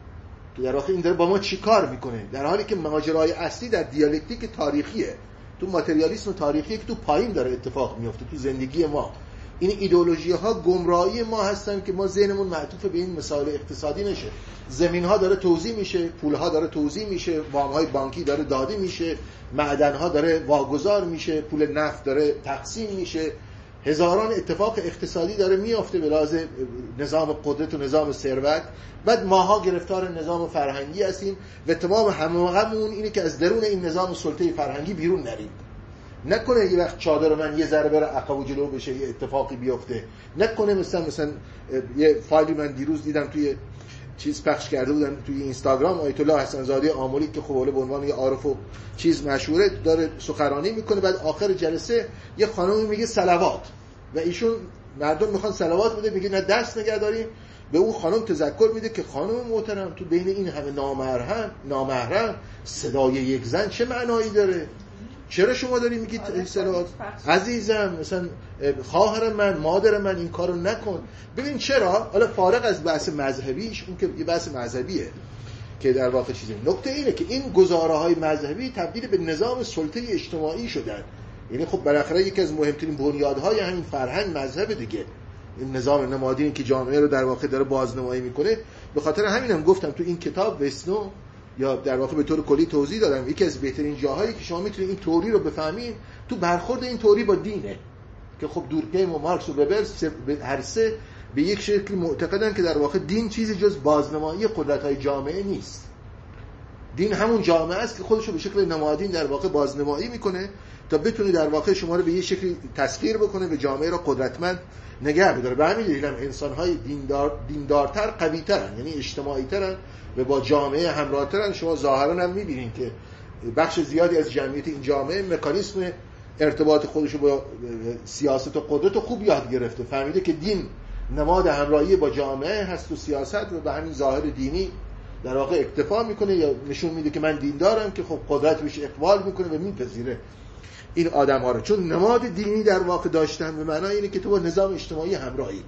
در واقع این داره با ما چی کار میکنه، در حالی که ماجرای اصلی در دیالکتیک تاریخیه، تو ماتریالیسم تاریخیه که تو پایین داره اتفاق میفته تو زندگی ما. این ایدئولوژی ها گمراهی ما هستن که ما ذهنمون معطوف به این مسائل اقتصادی نشه. زمین ها داره توزیع میشه، پول ها داره توزیع میشه، وام های بانکی داره داده میشه، معدن ها داره واگذار میشه، پول نفت داره تقسیم میشه، هزاران اتفاق اقتصادی داره میافته به لحاظ نظام قدرت و نظام ثروت. بعد ماها گرفتار نظام فرهنگی هستیم و تمام هممون اینه که از درون این نظام سلطه فرهنگی بیرون نریم. نکنه یه وقت چادر من یه ذره بره عقب و جلو بشه، یه اتفاقی بیفته. نکنه مثلا یه فایلی من دیروز دیدم توی چیز پخش کرده بودن توی اینستاگرام، آیت الله حسن زاده آملی که خب به عنوان یه عارف و چیز مشهوره داره سخنرانی میکنه، بعد آخر جلسه یه خانمی میگه صلوات و ایشون مردم میخوان صلوات بده، میگه نه دست نگه داریم. به اون خانم تذکر میده که خانم محترم تو بین این همه نامحرم صدای یک زن چه معنایی داره؟ چرا شما داری میگید صلوات؟ عزیزم مثلا خواهر من، مادر من این کارو نکن. ببین چرا؟ حالا فارغ از بحث مذهبیش، اون که یه بحث مذهبیه که در واقع چیزی، نکته اینه که این گزاره‌های مذهبی تبدیل به نظام سلطه اجتماعی شدن. یعنی خب بالاخره یکی از مهمترین بنیادهای همین فرهنگ مذهب دیگه، این نظام نمادینی که جامعه رو در واقع داره بازنمایی میکنه. به خاطر همینم گفتم تو این کتاب وسنو یا در واقع به طور کلی توضیح دادم یکی از بهترین جاهایی که شما میتونید این تئوری رو بفهمید تو برخورد این تئوری با دینه، که خب دورکهیم و مارکس و وبر هر سه به یک شکلی معتقدن که در واقع دین چیزی جز بازنمایی قدرت‌های جامعه نیست. دین همون جامعه است که خودش رو به شکل نمادین در واقع بازنمایی میکنه تا بتونه در واقع شما رو به یک شکلی تسخیر بکنه و جامعه رو قدرتمند نگه بداره. به همین دلیل هم انسان‌های دیندارتر قوی‌ترن، یعنی اجتماعی‌ترن و با جامعه همراه‌ترن. شما ظاهراً هم می‌بینید که بخش زیادی از جمعیت این جامعه مکانیسم ارتباط خودش رو با سیاست و قدرت رو خوب یاد گرفته، فهمیده که دین نماد همراهی با جامعه هست و سیاست، و به همین ظاهر دینی در واقع اکتفا میکنه یا نشون میده که من دیندارم، که خب قدرت بهش اقبال میکنه و میپذیره این آدم‌ها رو، چون نماد دینی در واقع داشتن به معنای اینه که تو با نظام اجتماعی همراهی.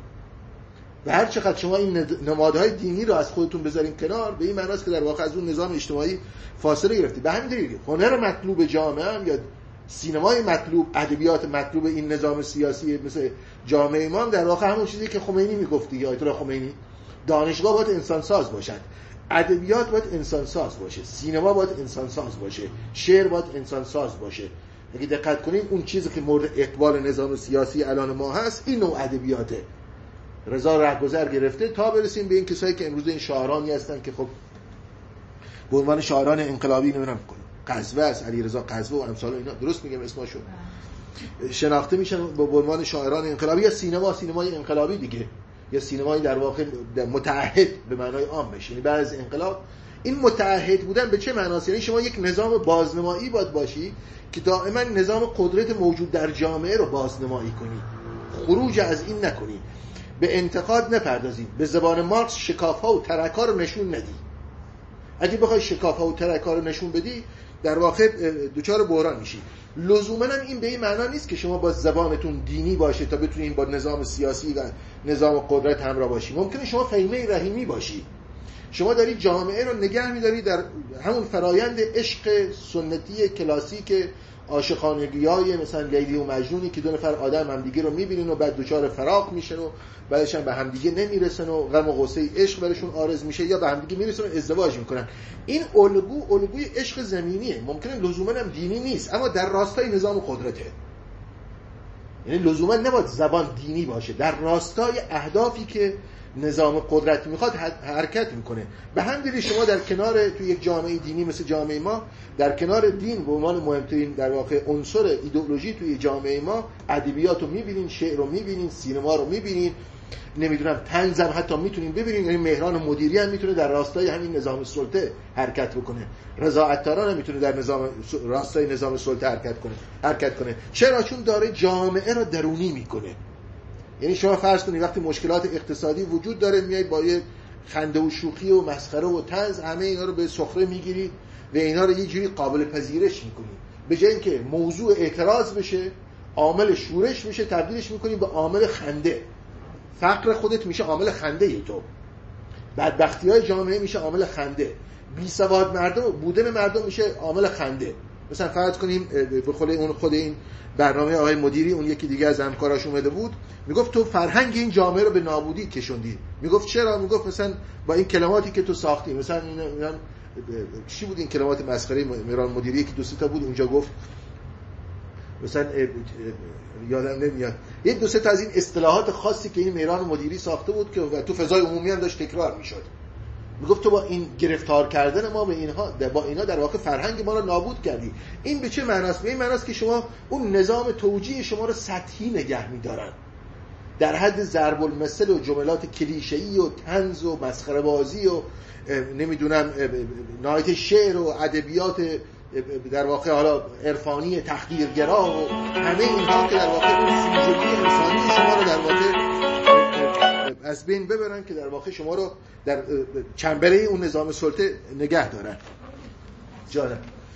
و هر چقدر شما این نمادهای دینی رو از خودتون بذارین کنار، به این معنی است که در واقع از اون نظام اجتماعی فاصله گرفتید. به همین دلیل هنر مطلوب جامعه هم یا سینمای مطلوب، ادبیات مطلوب این نظام سیاسی مثل جامعه ما در واقع همون چیزی که خمینی میگفت یا آیت الله خمینی، دانشگاه باید انسان ساز باشد، ادبیات باید انسان ساز باشه، سینما باید انسان ساز باشه، شعر باید انسان ساز باشه. اگه دقت کنیم اون چیزی که مورد اقبال نظام سیاسی الان ما هست این نوع ادبیاته. رضا رهگذر گرفته تا برسیم به این کسایی که امروز این شاعرانی هستن که خب به عنوان شاعران انقلابی نمیدونم قزوه است، علیرضا قزوه و امثال اینا، درست میگم اسمشو، شناخته میشن به عنوان شاعران انقلابی. یا سینمای انقلابی دیگه، یا سینمای در واقع متعهد به معنای عام بشه، یعنی بعد از انقلاب. این متعهد بودن به چه معناست؟ یعنی شما یک نظام بازنمایی باید باشی که دائما نظام قدرت موجود در جامعه رو بازنمایی کنی، خروج از این نکنی، به انتقاد نپردازی، به زبان مارکس شکاف‌ها و ترک‌ها رو نشون ندی. اگه بخوای شکاف‌ها و ترک‌ها رو نشون بدی در واقع دوچار بحران میشی. لزوماً هم این به این معنا نیست که شما با زبانتون دینی باشه تا بتونید با نظام سیاسی و نظام قدرت همراه باشی. ممکنه شما فهیمه رحیمی باشی، شما داری جامعه رو نگه می‌داری در همون فرایند عشق سنتی کلاسیک عاشقانگی‌های مثلا لیلی و مجنونی که دو نفر آدم همدیگه رو می‌بینن و بعد دوچار فراق میشن و بعدش هم به همدیگه نمیرسن و غم و غصه عشق برشون عارض میشه، یا به همدیگه میرسن و ازدواج میکنن. این الگوی عشق زمینیه، ممکنه لزوما هم دینی نیست اما در راستای نظام قدرته. یعنی لزوما نباید زبان دینی باشه، در راستای اهدافی که نظام قدرت میخواد حرکت میکنه. به همین دلیل شما در کنار توی یک جامعه دینی مثل جامعه ما، در کنار دین به عنوان مهمترین در واقع عنصر ایدئولوژی توی جامعه ما، ادبیات رو میبینین، شعر رو میبینین، سینما رو میبینین، نمیدونم طنز هم حتی میتونین ببینین. یعنی مهران مدیری هم میتونه در راستای همین نظام سلطه حرکت بکنه، رضا عطاران هم میتونه در راستای نظام سلطه حرکت کنه. چرا؟ چون داره جامعه رو درونی میکنه. یعنی شما فرض کنید وقتی مشکلات اقتصادی وجود داره، میایید با یه خنده و شوخی و مسخره و طنز همه اینا رو به سخره میگیرید و اینا رو یه جوری قابل پذیرش میکنید. به جای اینکه موضوع اعتراض بشه، عامل شورش میشه، تبدیلش میکنید به عامل خنده. فقر خودت میشه عامل خنده ای تو. بدبختی‌های جامعه میشه عامل خنده، بیسواد بودن مردم میشه عامل خنده. مثلا فرض کنیم به خود این برنامه آقای مدیری، اون یکی دیگه از همکاراش اومده بود میگفت تو فرهنگ این جامعه رو به نابودی کشوندی. میگفت چرا؟ میگفت مثلا با این کلماتی که تو ساختی، مثلا چی بود این کلمات مسخره مهران مدیری که 2-3 تا بود اونجا گفت، مثلا یادم نمیاد، یه 2-3 تا از این اصطلاحات خاصی که این مهران مدیری ساخته بود که تو فضای عمومی هم داشت تکرار میشد. میگفت تو با این گرفتار کردن ما با اینا در واقع فرهنگ ما رو نابود کردی. این به چه معناست؟ به این معناست که شما اون نظام توجیه شما رو سطحی نگه می‌دارن، در حد ضرب المثل و جملات کلیشه‌ای و طنز و مسخره بازی و نمیدونم نهایت شعر و ادبیات در واقع حالا عرفانی تحقیرگرا و همه اینها که در واقع اون سوژگی انسانی شما رو در واقع از بین ببرن، که در واقع شما رو در چنبره اون نظام سلطه نگه دارن. جانم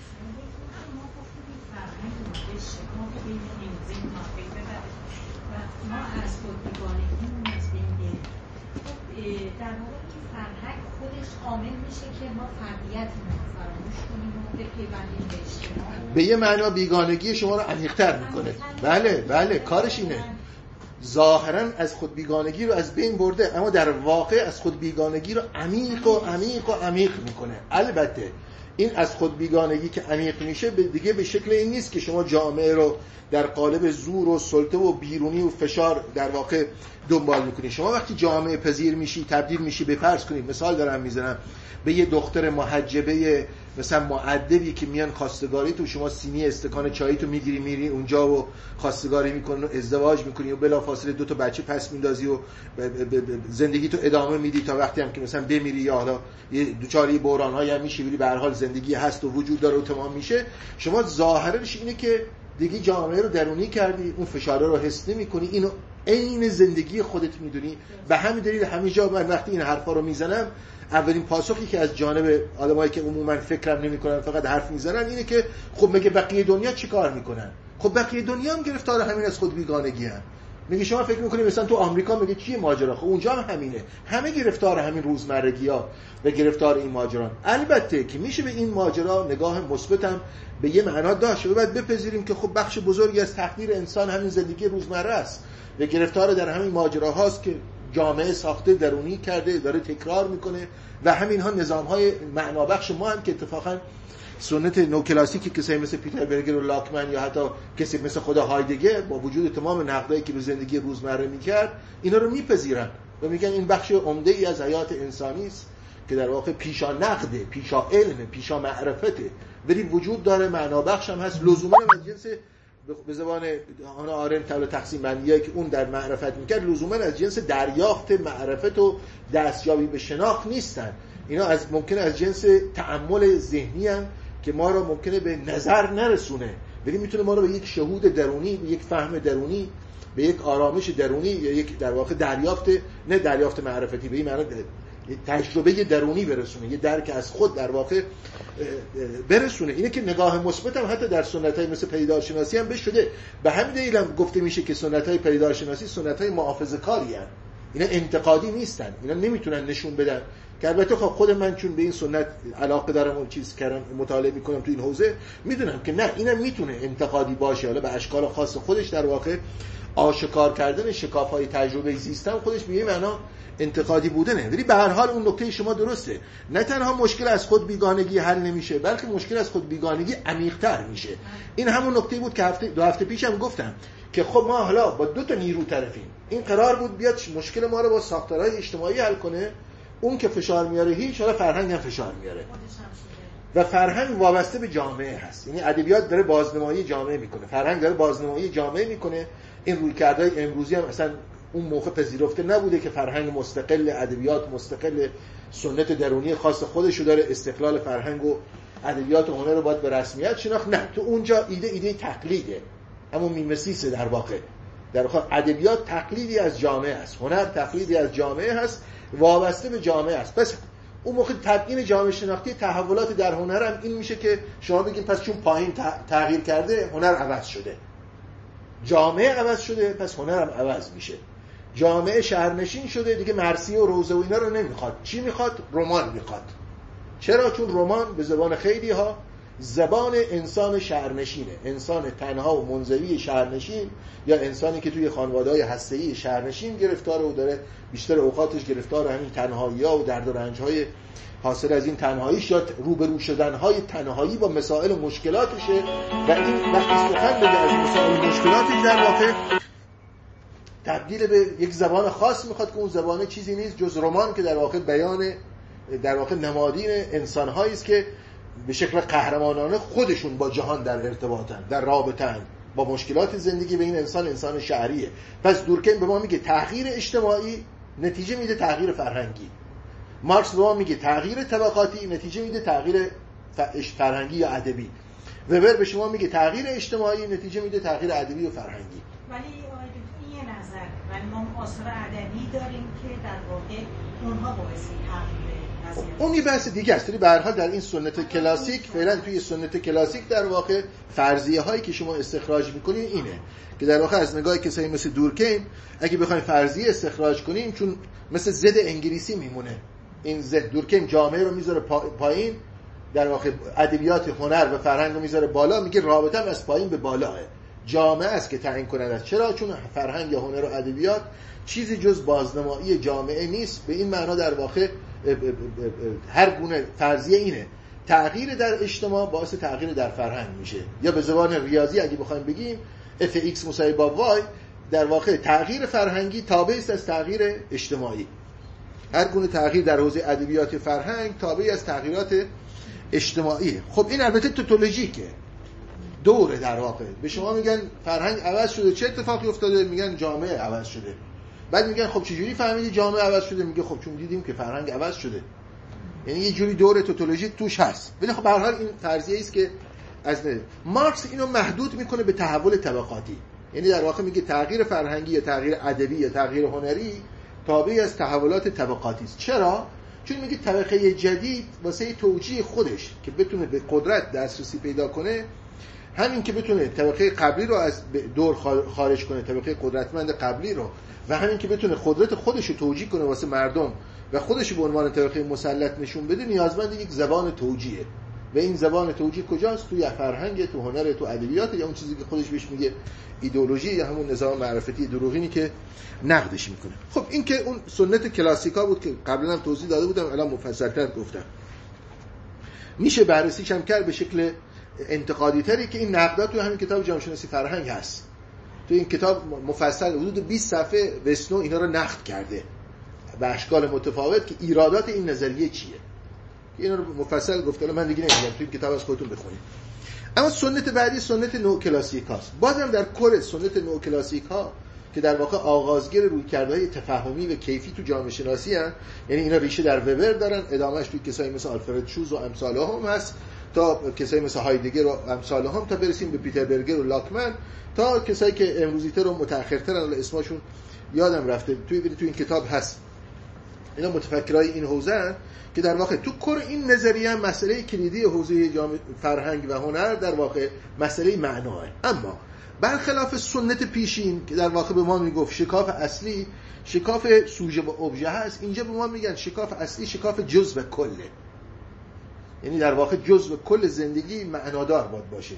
ما از خودبیگانگیمون از بین بریم، در واقع این فرهنگ خودش عامل میشه که ما فردیتمون رو فراموش کنیم و بپیوندیم به اجتماع.
به یه معنا بیگانگی شما رو عمیق‌تر میکنه. بله کارش اینه. ظاهراً از خود بیگانگی رو از بین برده، اما در واقع از خود بیگانگی رو عمیق میکنه. البته این از خود بیگانگی که عمیق میشه دیگه به شکل این نیست که شما جامعه رو در قالب زور و سلطه و بیرونی و فشار در واقع دنبال میکنی. شما وقتی جامعه پذیر میشی، تبدیل میشی به، فرض کنید مثال دارم میزنم، به یه دختر محجبه مثلا مؤدبی که میان خواستگاری تو، شما سینی استکان چایی تو میگیری میری اونجا و خواستگاری میکنی و ازدواج میکنی و بلافاصله 2 تا بچه پس میندازی و زندگی تو ادامه میدی تا وقتی هم که مثلا بمیری یا حالا یه دوچاری بحران‌هایی هم میشی، ولی به هر حال زندگی هست و وجود داره و تمام میشه. شما ظاهرش اینه که دیگه جامعه رو درونی کردی، اون فشاره رو حس نمی‌کنی، اینو عین زندگی خودت میدونی. به همین دلیل همه جا من وقتی این حرفا رو میزنم، اولین پاسخی که از جانب آدمایی که عموما فکرم نمی‌کنن فقط حرف میزنن اینه که خب میگه بقیه دنیا چیکار میکنن؟ خب بقیه دنیا هم گرفتار همین از خود بیگانگی ان. میگه شما فکر می‌کنید مثلا تو آمریکا میگه چیه ماجرا؟ خب اونجا هم همینه، همه گرفتار همین روزمرگی‌ها و گرفتار این ماجرا. البته که میشه به این ماجرا نگاه مثبتم به یه معنا داشت و بعد بپذیریم که خب بخش بزرگی از تقدیر انسان همین زندگی روزمره است و گرفتار در همین ماجراهاست که جامعه ساخته، درونی کرده، داره تکرار میکنه و همین ها نظام‌های معنابخش ما هم که اتفاقاً سنت نوکلاسیکی کسایی مثل پیتر برگر و لاکمن یا حتی کسی مثل خود هایدگر با وجود تمام نقدایی که به زندگی روزمره میکرد اینا رو میپذیرن و میگن این بخش عمده ای از حیات انسانی است که در واقع پیشا نقده، پیشا علم، پیشا معرفته، ولی وجود داره، معنابخش هم هست. لزوما هم از جنس به زبان آن آرنت و تقسیم بندیایی که اون در معرفت میکرد لزوما از جنس دریافت معرفت و دستیابی به شناخت نیستن. اینا ممکنه از جنس تأمل ذهنی هم که ما رو ممکنه به نظر نرسونه، ولی میتونه ما رو به یک شهود درونی، به یک فهم درونی، به یک آرامش درونی یا یک در واقع دریافت معرفتی، به این معنی تجربه درونی برسونه، یه درک از خود در واقع برسونه. اینه که نگاه مثبت هم حتی در سنت‌های مثل پدیدارشناسی هم بشده. به همین دلیل هم گفته میشه که سنت‌های پدیدارشناسی سنت‌های محافظه‌کاری هستند. اینا انتقادی نیستن، اینا نمیتونن نشون بدن که البته خب خود من چون به این سنت علاقه دارم و چیز کردم مطالعه میکنم تو این حوزه، میدونم که نه، اینم میتونه انتقادی باشه، حالا به اشکال خاص خودش در واقع آشکار کردن شکاف‌های تجربه زیستن خودش به یه معنا انتقادی بودنه. ولی به هر حال اون نکته شما درسته، نه تنها مشکل از خود بیگانگی حل نمیشه، بلکه مشکل از خود بیگانگی عمیق‌تر میشه. این همون نکته بود که 2 هفته پیشم گفتم که خب ما حالا با 2 تا نیرو طرفیم. این قرار بود بیاد مشکل ما رو با ساختارهای اجتماعی حل کنه، اون که فشار میاره هیچ، حالا فرهنگ هم فشار میاره و فرهنگ وابسته به جامعه هست. یعنی ادبیات داره بازنمایی جامعه میکنه، فرهنگ داره بازنمایی جامعه میکنه. این رویکردهای امروزی هم اصلا اون موقع پذیرفته نبوده که فرهنگ مستقل، ادبیات مستقل، سنت درونی خاص خودشو داره، استقلال فرهنگ و ادبیات و هنر رو باید به رسمیت شناخت. نه، تو اونجا ایده تقلیده، همون میمسیسه در واقع. در واقع ادبیات تقلیدی از جامعه است، هنر تقلیدی از جامعه هست، وابسته به جامعه است. پس اون موقع تبیین جامعه شناختی تحولات در هنر هم این میشه که شما بگین پس چون پایین تغییر کرده هنر عوض شده، جامعه عوض شده، پس هنر هم عوض میشه.
جامعه شهرنشین شده دیگه، مرثیه و روضه و اینا رو نمیخواد. چی میخواد؟ رمان میخواد. چرا؟ چون رمان به زبان خیلی ها زبان انسان شهرنشینه، انسان تنها و منزوی شهرنشین، یا انسانی که توی خانواده‌های هسته‌ای شهرنشین گرفتاره و داره بیشتر اوقاتش گرفتار همین تنهایی‌ها و درد و رنج‌های حاصل از این تنهاییش یا روبرو شدن‌های تنهایی با مسائل و مشکلاتشه. و این وقتی سخن بگه از مسائل و مشکلاتش در واقع تبدیل به یک زبان خاص میخواد که اون زبان چیزی نیست جز رمان، که در واقع بیان در واقع نمادین انسان‌هایی است که به شکل قهرمانانه خودشون با جهان در ارتباطن، در رابطه‌اند با مشکلات زندگی. به این انسان شهریه. پس دورکیم به ما میگه تغییر اجتماعی نتیجه میده تغییر فرهنگی. مارکس به ما میگه تغییر طبقاتی نتیجه میده تغییر فرهنگی یا ادبی. وبر به شما میگه تغییر اجتماعی نتیجه میده تغییر ادبی و فرهنگی.
ولی این یه نظر، ولی ما آثار ادبی داریم که در واقع اونها باعث تغییر وضعیت.
اون یه بحث دیگه است. به هر حال در این سنت کلاسیک، فعلا توی سنت کلاسیک در واقع فرضیه هایی که شما استخراج میکنین اینه که در واقع از نگاه کسایی مثل دورکیم اگه بخوایم فرضیه استخراج کنیم، چون مثل ضد انگلیسی میمونه این ضد. دورکیم جامعه رو میذاره پایین، در واقع ادبیات، هنر و فرهنگ رو میذاره بالا، میگه رابطه هم از پایین به بالاه. جامعه است که تعیین کننده است. چرا؟ چون فرهنگ یا هنر و ادبیات چیزی جز بازنمایی جامعه نیست. به این معنا در واقع هر گونه فرضیه اینه تغییر در اجتماع باعث تغییر در فرهنگ میشه. یا به زبان ریاضی اگه بخوایم بگیم fx مساوی با y، در واقع تغییر فرهنگی تابع است از تغییر اجتماعی. هر گونه تغییر در حوزه ادبیات فرهنگ تابعی از تغییرات اجتماعی. خب این البته توتولوژیکه، دوره. در واقع به شما میگن فرهنگ عوض شده، چه اتفاقی افتاده؟ میگن جامعه عوض شده. بعد میگن خب چجوری فهمیدی جامعه عوض شده؟ میگه خب چون دیدیم که فرهنگ عوض شده. یعنی یه جوری دوره توتولوژیک توش هست. ولی خب به هر حال این فرضیه است که از مارکس اینو محدود میکنه به تحول طبقاتی. یعنی در واقع میگه تغییر فرهنگی یا تغییر ادبی یا تغییر هنری تابعی از تحولات طبقاتی است. چرا؟ چون میگه طبقه جدید واسه توجیه خودش که بتونه به قدرت دسترسی پیدا کنه، همین که بتونه طبقه قبلی رو از دور خارج کنه، طبقه قدرتمند قبلی رو، و همین که بتونه قدرت خودش رو توجیه کنه واسه مردم و خودش به عنوان طبقه مسلط نشون بده، نیازمند یک زبان توجیه. و این زبان توجیه کجاست؟ توی فرهنگ، تو هنر، تو ادبیات، یا اون چیزی که خودش بهش میگه ایدئولوژی، یا همون نظام معرفتی دروغینی که نقدش میکنه. خب این که اون سنت کلاسیکا بود که قبلا هم توضیح داده بودم، الان مفصل‌تر گفتم. میشه بررسیش هم کرد به شکل انتقادی تری که این نقدات توی همین کتاب جامعه شناسی فرهنگ هست. تو این کتاب مفصل حدود 20 صفحه وسنو اینا رو نقد کرده به اشکال متفاوت که ایرادات این نظریه چیه. اینا رو مفصل گفته، من دیگه نمیگم، تو این کتاب از خودتون بخونید. اما سنت بعدی سنت نوکلاسیکاست. بازم در کور سنت نوکلاسیکا که در واقع آغازگر رویکردهای تفاهمی و کیفی تو جامعه شناسی هستند، یعنی اینا ریشه در وبر دارن، ادامهش توی کسایی مثل آلفرد شوز و امثال هم هست، تا کسایی مثل هایدگر و امثال هم، تا برسیم به پیتر برگر و لاکمن، تا کسایی که امروزی‌تر و متأخرترن، الان اسمشون یادم رفته، توی این کتاب هست. اینا متفکرای این حوزه که در واقع تو کور این نظریه مسئله کلیدی حوزه جامعه فرهنگ و هنر در واقع مسئله معناه. اما برخلاف سنت پیشین که در واقع به ما میگفت شکاف اصلی شکاف سوژه و ابژه هست، اینجا به ما میگن شکاف اصلی شکاف جزء و کله. یعنی در واقع جزء و کل زندگی معنادار باید باشه.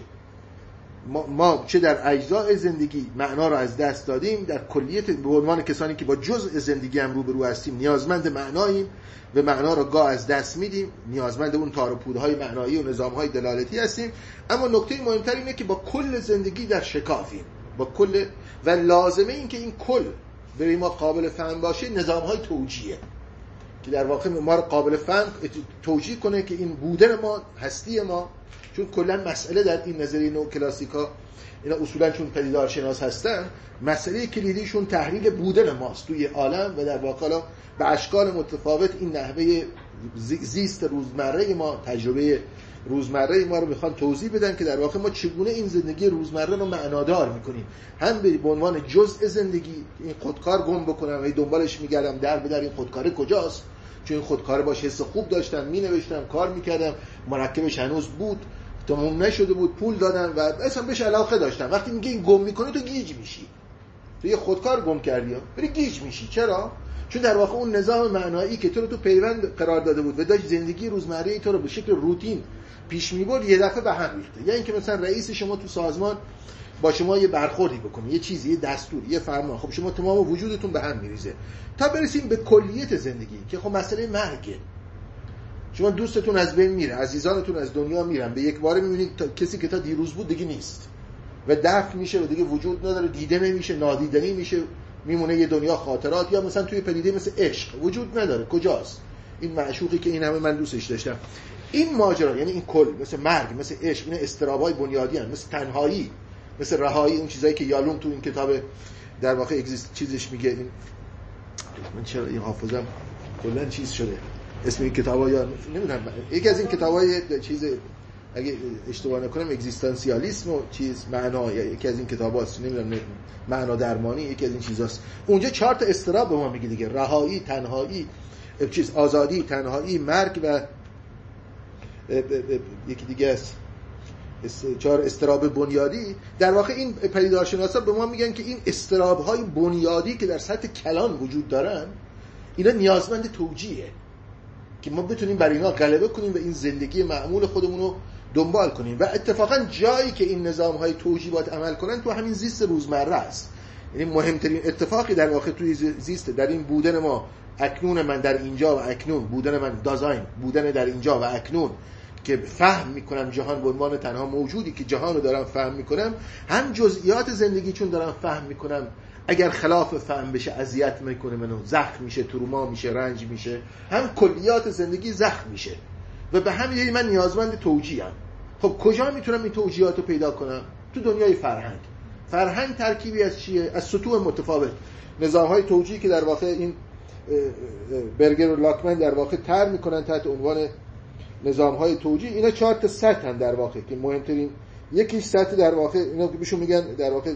ما چه در اجزاء زندگی معنا رو از دست دادیم، در کلیت به عنوان کسانی که با جزء زندگی هم روبرو هستیم نیازمند معناییم و معنا رو گاه از دست میدیم، نیازمند اون تار و پودهای معنایی و نظامهای دلالتی هستیم. اما نکته مهمتر اینه که با کل زندگی در شکافیم، با کل، و لازمه این که این کل برای ما قابل فهم باشه نظامهای توجیه که در واقع ما رو قابل فهم توجیه کنه که این بودن ما، هستی ما، چون کلا مسئله در این نظریه نو کلاسیکا اینا اصولا چون پدیدارشناس هستن، مسئله کلیدیشون تحلیل بودن ماست توی عالم و در واقع به اشکال متفاوت این نحوه زیست روزمره ما، تجربه روزمره ما رو میخوان توضیح بدن که در واقع ما چگونه این زندگی روزمره رو معنادار میکنیم، هم به عنوان جزء زندگی. این خودکار گم بکنم و دنبالش میگردم در به در این خودکار کجاست، چون این خودکار باش حس خوب داشتم، مینوشتم، کار میکردم، مرکبش هنوز بود، تموم نشده بود، پول دادم و اصلا بهش علاقه داشتم. وقتی میگه این گم میکنه تو گیج میشی، تو یه خودکار گم کردی بری گیج میشی. چرا؟ چون در واقع اون نظام معنایی که تو رو تو پیوند قرار داده بود و داشت زندگی روزمره تو رو به شکل روتین پیش میبرد یه دفعه به هم ریخته. یا اینکه مثلا رئیس شما تو سازمان با شما یه برخوردی بکنه، یه چیزی، یه دستور، یه فرمان، خب شما تمام وجودتون به هم میریزه. تا برسیم به کلیت زندگی که خب مسئله مرگه. شما دوستتون از بین میره، عزیزانتون از دنیا میرن، به یک باره میبینید کسی که تا دیروز بود دیگه نیست و دفن میشه و دیگه وجود نداره، دیده نمیشه، نادیدنی میشه، میمونه یه دنیا خاطرات. یا مثلا توی پدیده مثل عشق وجود نداره، کجاست این معشوقی که این همه من دوستش داشتم؟ این ماجرا، یعنی این کل، مثل مرگ، مثل عشق، این استرابای بنیادی هست، مثل تنهایی، مثل رهایی، اون چیزایی که یالون تو این کتاب در واقع چیزش میگه. این من چرا این حافظم کلا چیز شده اسم این کتابا یا نمیدونم، یکی از این کتابای چیز اگه اشتباه نکنم اگزیستانسیالیسم و چیز معنا، یکی از این کتاباست، نمیدونم معنا درمانی، یکی از این چیزاست. اونجا 4 تا استراب به ما میگه دیگه: رهایی، تنهایی، چیز آزادی، تنهایی، مرگ و یکی دیگه است 4 استراب بنیادی. در واقع این پدیدارشناسا به ما میگن که این استراب‌های بنیادی که در سطح کلان وجود دارن اینا نیازمند توجیهه که ما بتونیم بر اینا غلبه کنیم و این زندگی معمول خودمون رو دنبال کنیم. و اتفاقا جایی که این نظام‌های توجیهات عمل کنن تو همین زیست روزمره است. یعنی مهمترین اتفاقی در واقع توی زیست، در این بودن ما، اکنون من در اینجا و اکنون، بودن من دازاین، بودن در اینجا و اکنون که فهم میکنم جهان به عنوان تنها موجودی که جهان رو دارم فهم میکنم، هم جزئیات زندگی چون دارم فهم میکنم اگر خلاف فهم بشه اذیت میکنه منو، زخم میشه، تروما میشه، رنج میشه، هم کلیات زندگی زخم میشه و به همین دلیل من نیازمند توجیهم. خب کجا میتونم این توجیهات رو پیدا کنم؟ تو دنیای فرهنگ. فرهنگ ترکیبی از چیه؟ از سطوح متفاوت، نظام‌های توجیهی که در واقع این برگر و لاکمن در واقع طرح میکنن تحت عنوان نظام‌های توجیه. اینا 4 تا سطح در واقع که مهمترین یکیش سطح در واقع اینا که بهشون میگن در واقع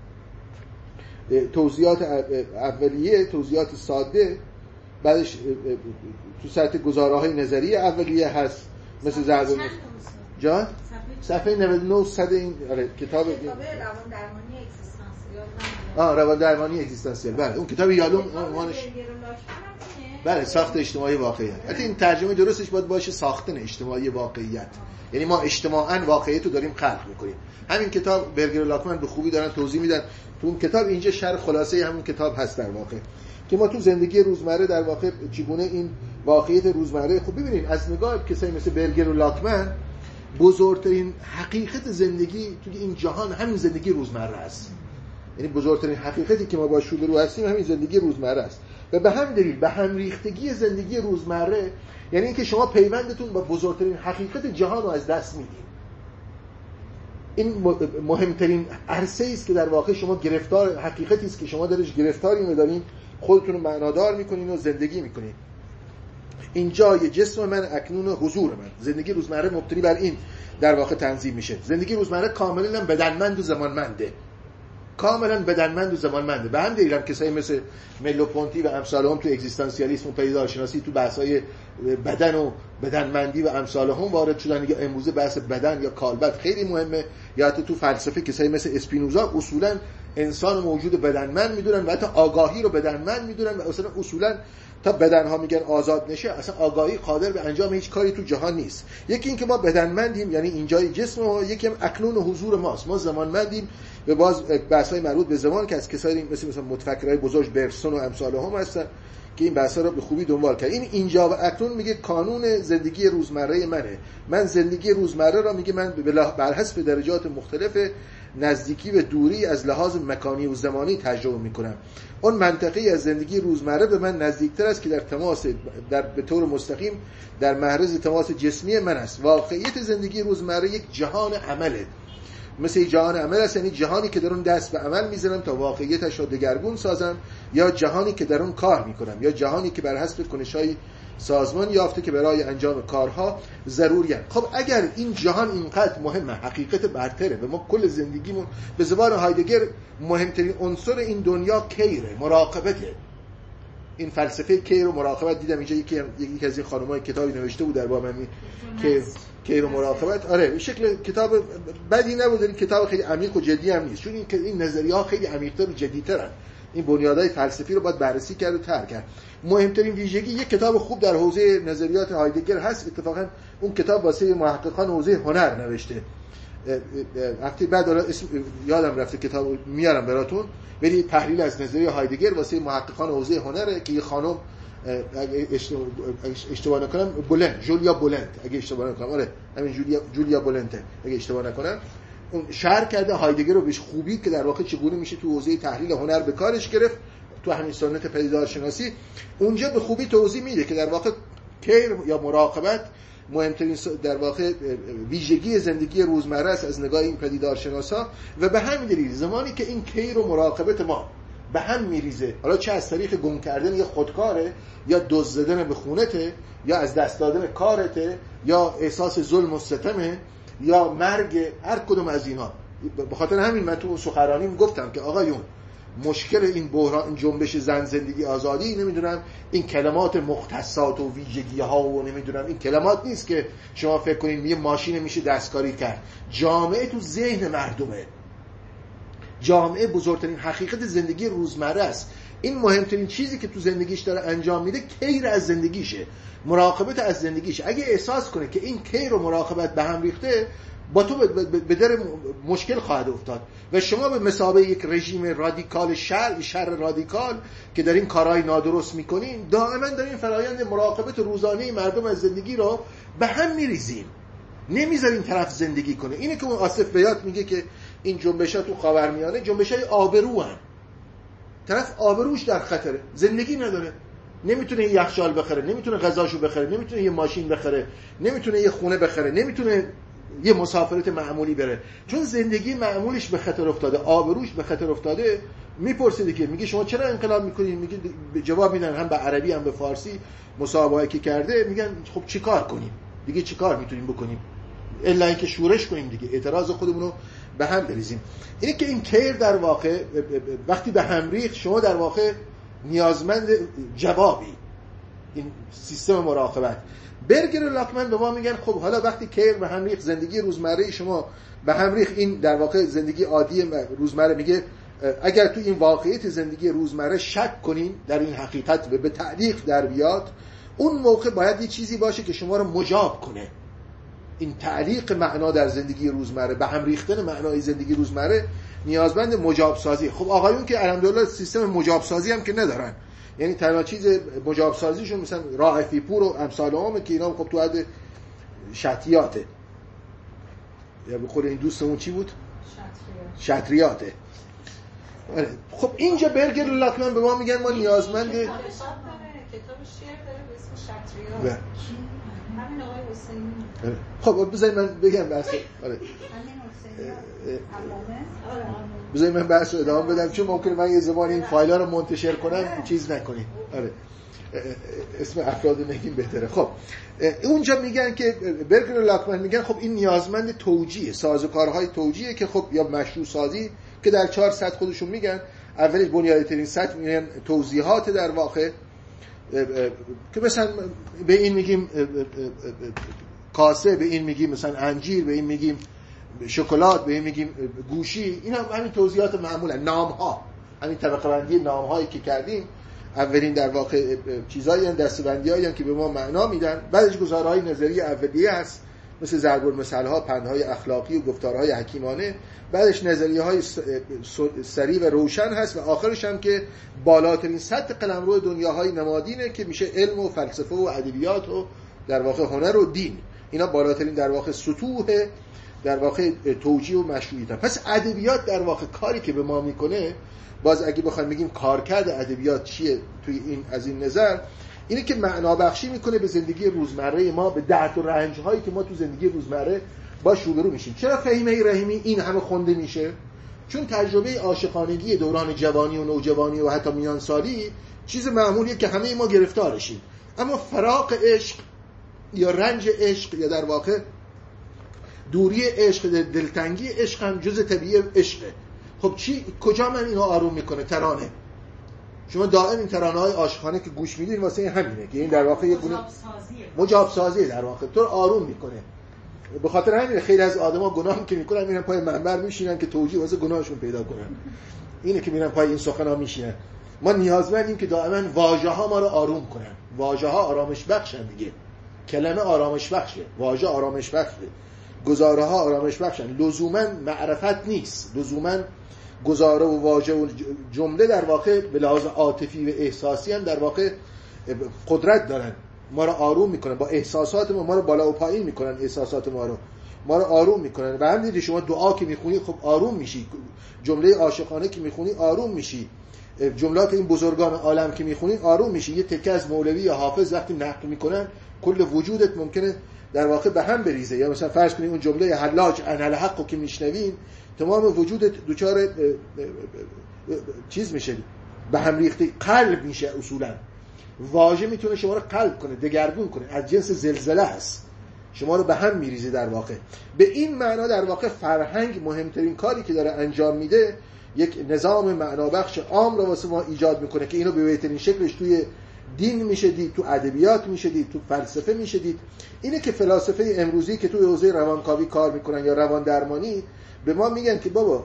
توضیحات اولیه، توضیحات ساده. بعدش تو سطح گزاره‌های نظریه اولیه هست مثل ضرب جان صفحه 99 صد این کتاب
روان درمانی اگزیستانسیال.
روان درمانی اگزیستانسیال، بله اون کتاب یالون عنوانش بله ساخت اجتماعی واقعیت. البته این ترجمه درستش باید باشه ساختن اجتماعی واقعیت، یعنی ما اجتماعاً واقعیت رو داریم خلق می‌کنیم. همین کتاب برگر و لاکمن به خوبی دارن توضیح میدن تو اون کتاب. اینجا شرح خلاصه همون کتاب هست در واقع که ما تو زندگی روزمره در واقع چگونه این واقعیت روزمره. خب ببینید از نگاه کسایی مثل برگر و لاکمن بزرگترین حقیقت زندگی توی این جهان همین زندگی روزمره است. یعنی بزرگترین حقیقتی که ما باش روبرو هستیم همین زندگی روزمره است و به همین دلیل به هم ریختگی زندگی روزمره یعنی اینکه شما پیوندتون با بزرگترین حقیقت جهان رو از دست میدید. این مهمترین عرصه است که در واقع شما گرفتار، حقیقتی است که شما درش گرفتارین و دارین خودتون رو معنادار میکنین و زندگی میکنین. اینجا یه جسم من، اکنون حضور من. زندگی روزمره مبتنی بر این در واقع تنظیم میشه. زندگی روزمره کاملا بدنمند و زمانمنده، کاملا بدنمند و زمانمنده. به هم دیگه کسایی مثل ملوپونتی و امثالهم تو اگزیستانسیالیسم و پدیدارشناسی تو بحث‌های بدن و بدنمندی و امثالهم وارد شدن. یا امروزه بحث بدن یا کالبد خیلی مهمه. یا حتی تو فلسفه کسایی مثل اسپینوزا اصولا انسان موجود بدنمند میدونن و حتی آگاهی رو بدنمند میدونن و اصولا تا بدنها میگن آزاد نشه اصلا آگاهی قادر به انجام هیچ کاری تو جهان نیست. یکی این که ما بدنمندیم یعنی اینجای جسم ما، یکی هم اکنون حضور ماست، ما زمانمندیم. به باز بحث‌های مربوط به زمان که از کسایی مثل متفکرای بزرگ برسون و امثالهم هستن که این بحثا رو به خوبی دنبال کرد. این اینجا و اکنون میگه کانون زندگی روزمره منه. من زندگی روزمره را میگه من بر حسب درجات مختلف نزدیکی و دوری از لحاظ مکانی و زمانی تجربه میکنم. اون منطقه‌ای از زندگی روزمره به من نزدیکتر است که در تماس به طور مستقیم در معرض تماس جسمی من است. واقعیت زندگی روزمره یک جهان عمله، مثل جهان عمل است، یعنی جهانی که در اون دست به عمل میزنم تا واقعیتش رو دگرگون سازم، یا جهانی که در اون کار میکنم، یا جهانی که بر حسب کنش‌های سازمان یافته که برای انجام کارها ضروریه. خب اگر این جهان اینقدر مهمه، حقیقت برتره و ما کل زندگیمون به زبان هایدگر مهمترین عنصر این دنیا کیره، مراقبته. این فلسفه کیر و مراقبت دیدم اینجا یکی از این خانم‌های کتابی نوشته بود در باب همین کیر و مراقبت. آره این شکل کتاب بدی نبود، این کتاب خیلی عمیق و جدی هم نیست، چون این نظریه‌ها خیلی عمیق‌تر و جدی‌ترن. این بنیادهای فلسفی رو باید بررسی کرد و طرح کرد. مهمترین ویژگی یک کتاب خوب در حوزه نظریات هایدگر هست، اتفاقا اون کتاب واسه محققان حوزه هنر نوشته. وقتی بعد اسم یادم رفته کتاب میارم براتون، ولی تحلیل از نظریه هایدگر واسه محققان حوزه هنره که یه خانم اگه اشتباه نکنم جولیا بولند اگه اشتباه نکنم، آره همین جولیا بولند اگه اشتباه نکنم، اون شرح کرده هایدگر رو به خوبی که در واقع چگونه میشه تو حوزه تحلیل هنر به کارش گرفت تو همین سنت پدیدارشناسی. اونجا به خوبی توضیح میده که در واقع کیر یا مراقبت مهمترین در واقع ویژگی زندگی روزمره است از نگاه این پدیدارشناسا، و به همین دلیل زمانی که این کیر و مراقبت ما به هم میریزه، حالا چه از طریق گم کردن یا خودکاره یا دزد زدن به خونته یا از دست دادن کارته یا احساس ظلم و ستمه یا مرگ، هر کدوم از اینها. به خاطر همین من تو سخنرانیم گفتم که آقایون مشکل این بحران، این جنبش زن زندگی آزادی، نمیدونم این کلمات مختصات و ویژگی ها و نمیدونم این کلمات نیست که شما فکر کنید یه ماشین میشه دستکاری کرد. جامعه تو ذهن مردمه، جامعه بزرگترین حقیقت زندگی روزمره است. این مهمترین چیزی که تو زندگیش داره انجام میده کیر از زندگیشه، مراقبت از زندگیشه. اگه احساس کنه که این کیر و مراقبت به هم ریخته، با تو به در مشکل خواهد افتاد و شما به مثابه یک رژیم رادیکال شر رادیکال که در این کارهای نادرست میکنین، دائما در این فرایند مراقبت روزانه مردم از زندگی رو به هم میریزیم، نمیذارین طرف زندگی کنه. اینه که اون آصف بیات میگه که این جنبش‌ها تو خاورمیانه جنبش‌های آبرو هن. طرف آبروش در خطره، زندگی نداره، نمیتونه یه یخچال بخره، نمیتونه غذاشو بخره، نمیتونه یه ماشین بخره، نمیتونه یه خونه بخره، نمیتونه یه مسافرت معمولی بره، چون زندگی معمولش به خطر افتاده، آبروش به خطر افتاده. میپرسید که میگه شما چرا انقلاب میکنید؟ میگه جواب میدن هم به عربی هم به فارسی، مصاحبه‌ای که کرده میگن خب چیکار کنیم دیگه، چیکار میتونیم بکنیم الا اینکه شورش کنیم دیگه، اعتراض خودمون رو به هم بریزیم. اینه که این کیر در واقع وقتی به هم ریخت، شما در واقع نیازمند جوابی این سیستم مراقبت. برگر و لاکمن به ما میگن خب حالا وقتی کیر به هم ریخت، زندگی روزمره شما به هم ریخت، این در واقع زندگی عادی روزمره، میگه اگر تو این واقعیت زندگی روزمره شک کنین در این حقیقت و به تعلیق در بیاد، اون موقع باید یه چیزی باشه که شما رو مجاب کنه. این تعلیق معنا در زندگی روزمره، به هم ریختن معنای زندگی روزمره نیازمند مجاب سازی. خب آقایون که الحمدلله سیستم مجاب سازی هم که ندارن، یعنی تنها چیز مجاب سازیشون مثلا رائفی پور و امثال همه که اینا خب تو حد شطریاته، یا به قول این دوستمون چی بود؟ شطریاته. خب اینجا برگر و لاکمن به ما میگن ما نیازمند
کتاب شعر داره به اسم شطریات، همین آقای حسینی.
خب بذارید من بگم بحث. آره بذارید من بحث رو ادامه بدم، چون ممکنه من یه زمان این فایل‌ها رو منتشر کنم چیز نکنید. آره اسم افراد نگیم بهتره. خب اونجا میگن که برگر و لاکمن میگن خب این نیازمند توجیه، سازوکارهای توجیه که خب یا مشروع سازی که در 4 سطح خودشون میگن. اولش بنیادی ترین سطح میگن توضیحات در واقع، که مثلا به این میگیم کاسه، به این میگیم مثلا انجیر، به این میگیم شکلات، به این میگیم گوشی. اینا همین توضیحات معمولا، نام‌ها، همین طبقه بندی نام‌هایی که کردیم. اولین در واقع چیزایی هستند، دسته‌بندی‌هایی هستند که به ما معنا میدن. بعدش گزارهای نظریه اولیه است مثل ضرب‌المثل‌ها، پندهای اخلاقی و گفتارهای حکیمانه. بعدش نظریه‌های سریع و روشن هست و آخرش هم که بالاترین سطح قلمرو دنیاهای نمادینه که میشه علم و فلسفه و ادبیات و در واقع هنر و دین. اینا بالاترین در واقع سطوح در واقع توجیه و مشروعیت. پس ادبیات در واقع کاری که به ما میکنه، باز اگه بخوایم بگیم کارکرد ادبیات چیه توی این از این نظر، اینه که معنا بخشی میکنه به زندگی روزمره ما، به درد و رنج هایی که ما تو زندگی روزمره باش روبرو میشیم. چرا فهیمه رحیمی این همه خونده میشه؟ چون تجربه عاشقانگی دوران جوانی و نوجوانی و حتی میانسالی چیز معمولیه که همه ما گرفتارشیم، اما فراق عشق یا رنج عشق یا در واقع دوری عشق، دلتنگی عشق هم جز طبیعی عشقه. خب کجا من اینو آروم میکنه؟ ترانه. شما دائم این ترانه‌های عاشقانه که گوش میدین واسه همینه که این در واقع یه گونه مجاب سازیه، در واقع تو آروم میکنه. به خاطر همین خیلی از آدما گناه که میکنن میرن پای منبر میشینن که توجیه واسه گناهشون پیدا کنن. اینه که میرن پای این سخنا میشینن. ما نیازمندیم که دائما واژه‌ها ما رو آروم کنن. واژه‌ها آرامش بخشن دیگه. کلمه آرامش بخشه، واژه آرامش بخشه، گزاره‌ها آرامش بخشن. لزوما معرفت نیست، لزوما گزاره و واژه و جمله در واقع به لحاظ عاطفی و احساسی هم در واقع قدرت دارن، ما رو آروم میکنن، با احساسات ما رو بالا و پایین میکنن، احساسات ما رو آروم میکنن. و همینطوری شما دعا که میخونی خب آروم میشی، جمله عاشقانه که میخونی آروم میشی، جملات این بزرگان عالم که میخونی آروم میشی. یه تکه از مولوی یا حافظ وقتی نقل میکنن کل وجودت ممکنه در واقع به هم بریزه. یا مثلا فرض کنید اون جمله حلاج انالحقو که میشنوین تمام وجودت دوچار چیز میشه، به هم ریخته، قلب میشه. اصولا واژه میتونه شما رو قلب کنه، دگرگون کنه، از جنس زلزله است، شما رو به هم میریزه. در واقع به این معنا در واقع فرهنگ مهمترین کاری که داره انجام میده یک نظام معنابخش عام رو واسه ما ایجاد میکنه که اینو به بهترین شکلش توی دین میشه دید، تو ادبیات میشه دید، تو فلسفه میشه دید. اینه که فلاسفه امروزی که توی حوزه روانکاوی کار میکنن یا روان درمانی به ما میگن که بابا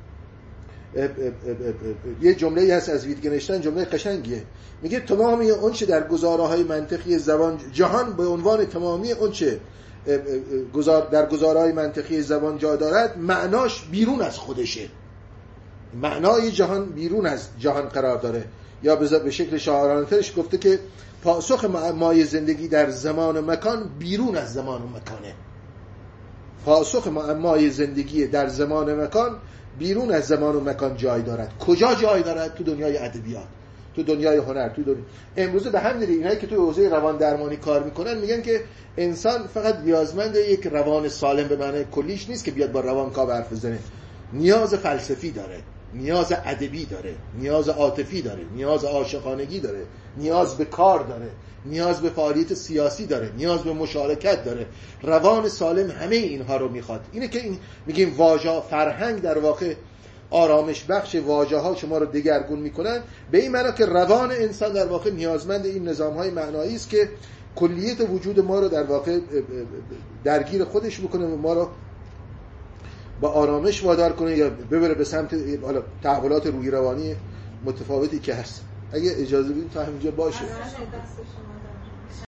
یه جمله‌ای هست از ویتگنشتاین، جمله قشنگیه، میگه تمامی اون چه در گزاره‌های منطقی زبان جهان به عنوان تمامی اون چه در گزاره‌های منطقی زبان جا دارد معناش بیرون از خودشه. معنای جهان بیرون از جهان قرار داره. یا به شکل شاعرانه‌ترش گفته که پاسخ معمای زندگی در زمان و مکان بیرون از زمان و مکانه. پاسخ معمای زندگی در زمان و مکان بیرون از زمان و مکان جای دارد. کجا جای دارد؟ تو دنیای ادبیات، تو دنیای هنر، تو دنیا. امروز به هم دلیل اینایی که تو حوزه روان درمانی کار میکنن میگن که انسان فقط نیازمند یک روان سالم به معنی کلیش نیست که بیاد با روانکاو حرف بزنه. نیاز فلسفی داره، نیاز ادبی داره، نیاز عاطفی داره، نیاز عاشقانگی داره، نیاز به کار داره، نیاز به فعالیت سیاسی داره، نیاز به مشارکت داره. روان سالم همه اینها رو میخواد. اینه که میگیم واژه فرهنگ در واقع آرامش بخش، واژه‌ها شما رو دگرگون میکنن، به این معنی که روان انسان در واقع نیازمند این نظام‌های معنایی است که کلیت وجود ما رو در واقع درگیر خودش بکنه و ما رو با آرامش وادار کنه یا ببره به سمت تحولات روحی روانی متفاوتی که هست. اگه اجازه بدید تا همینجا باشه.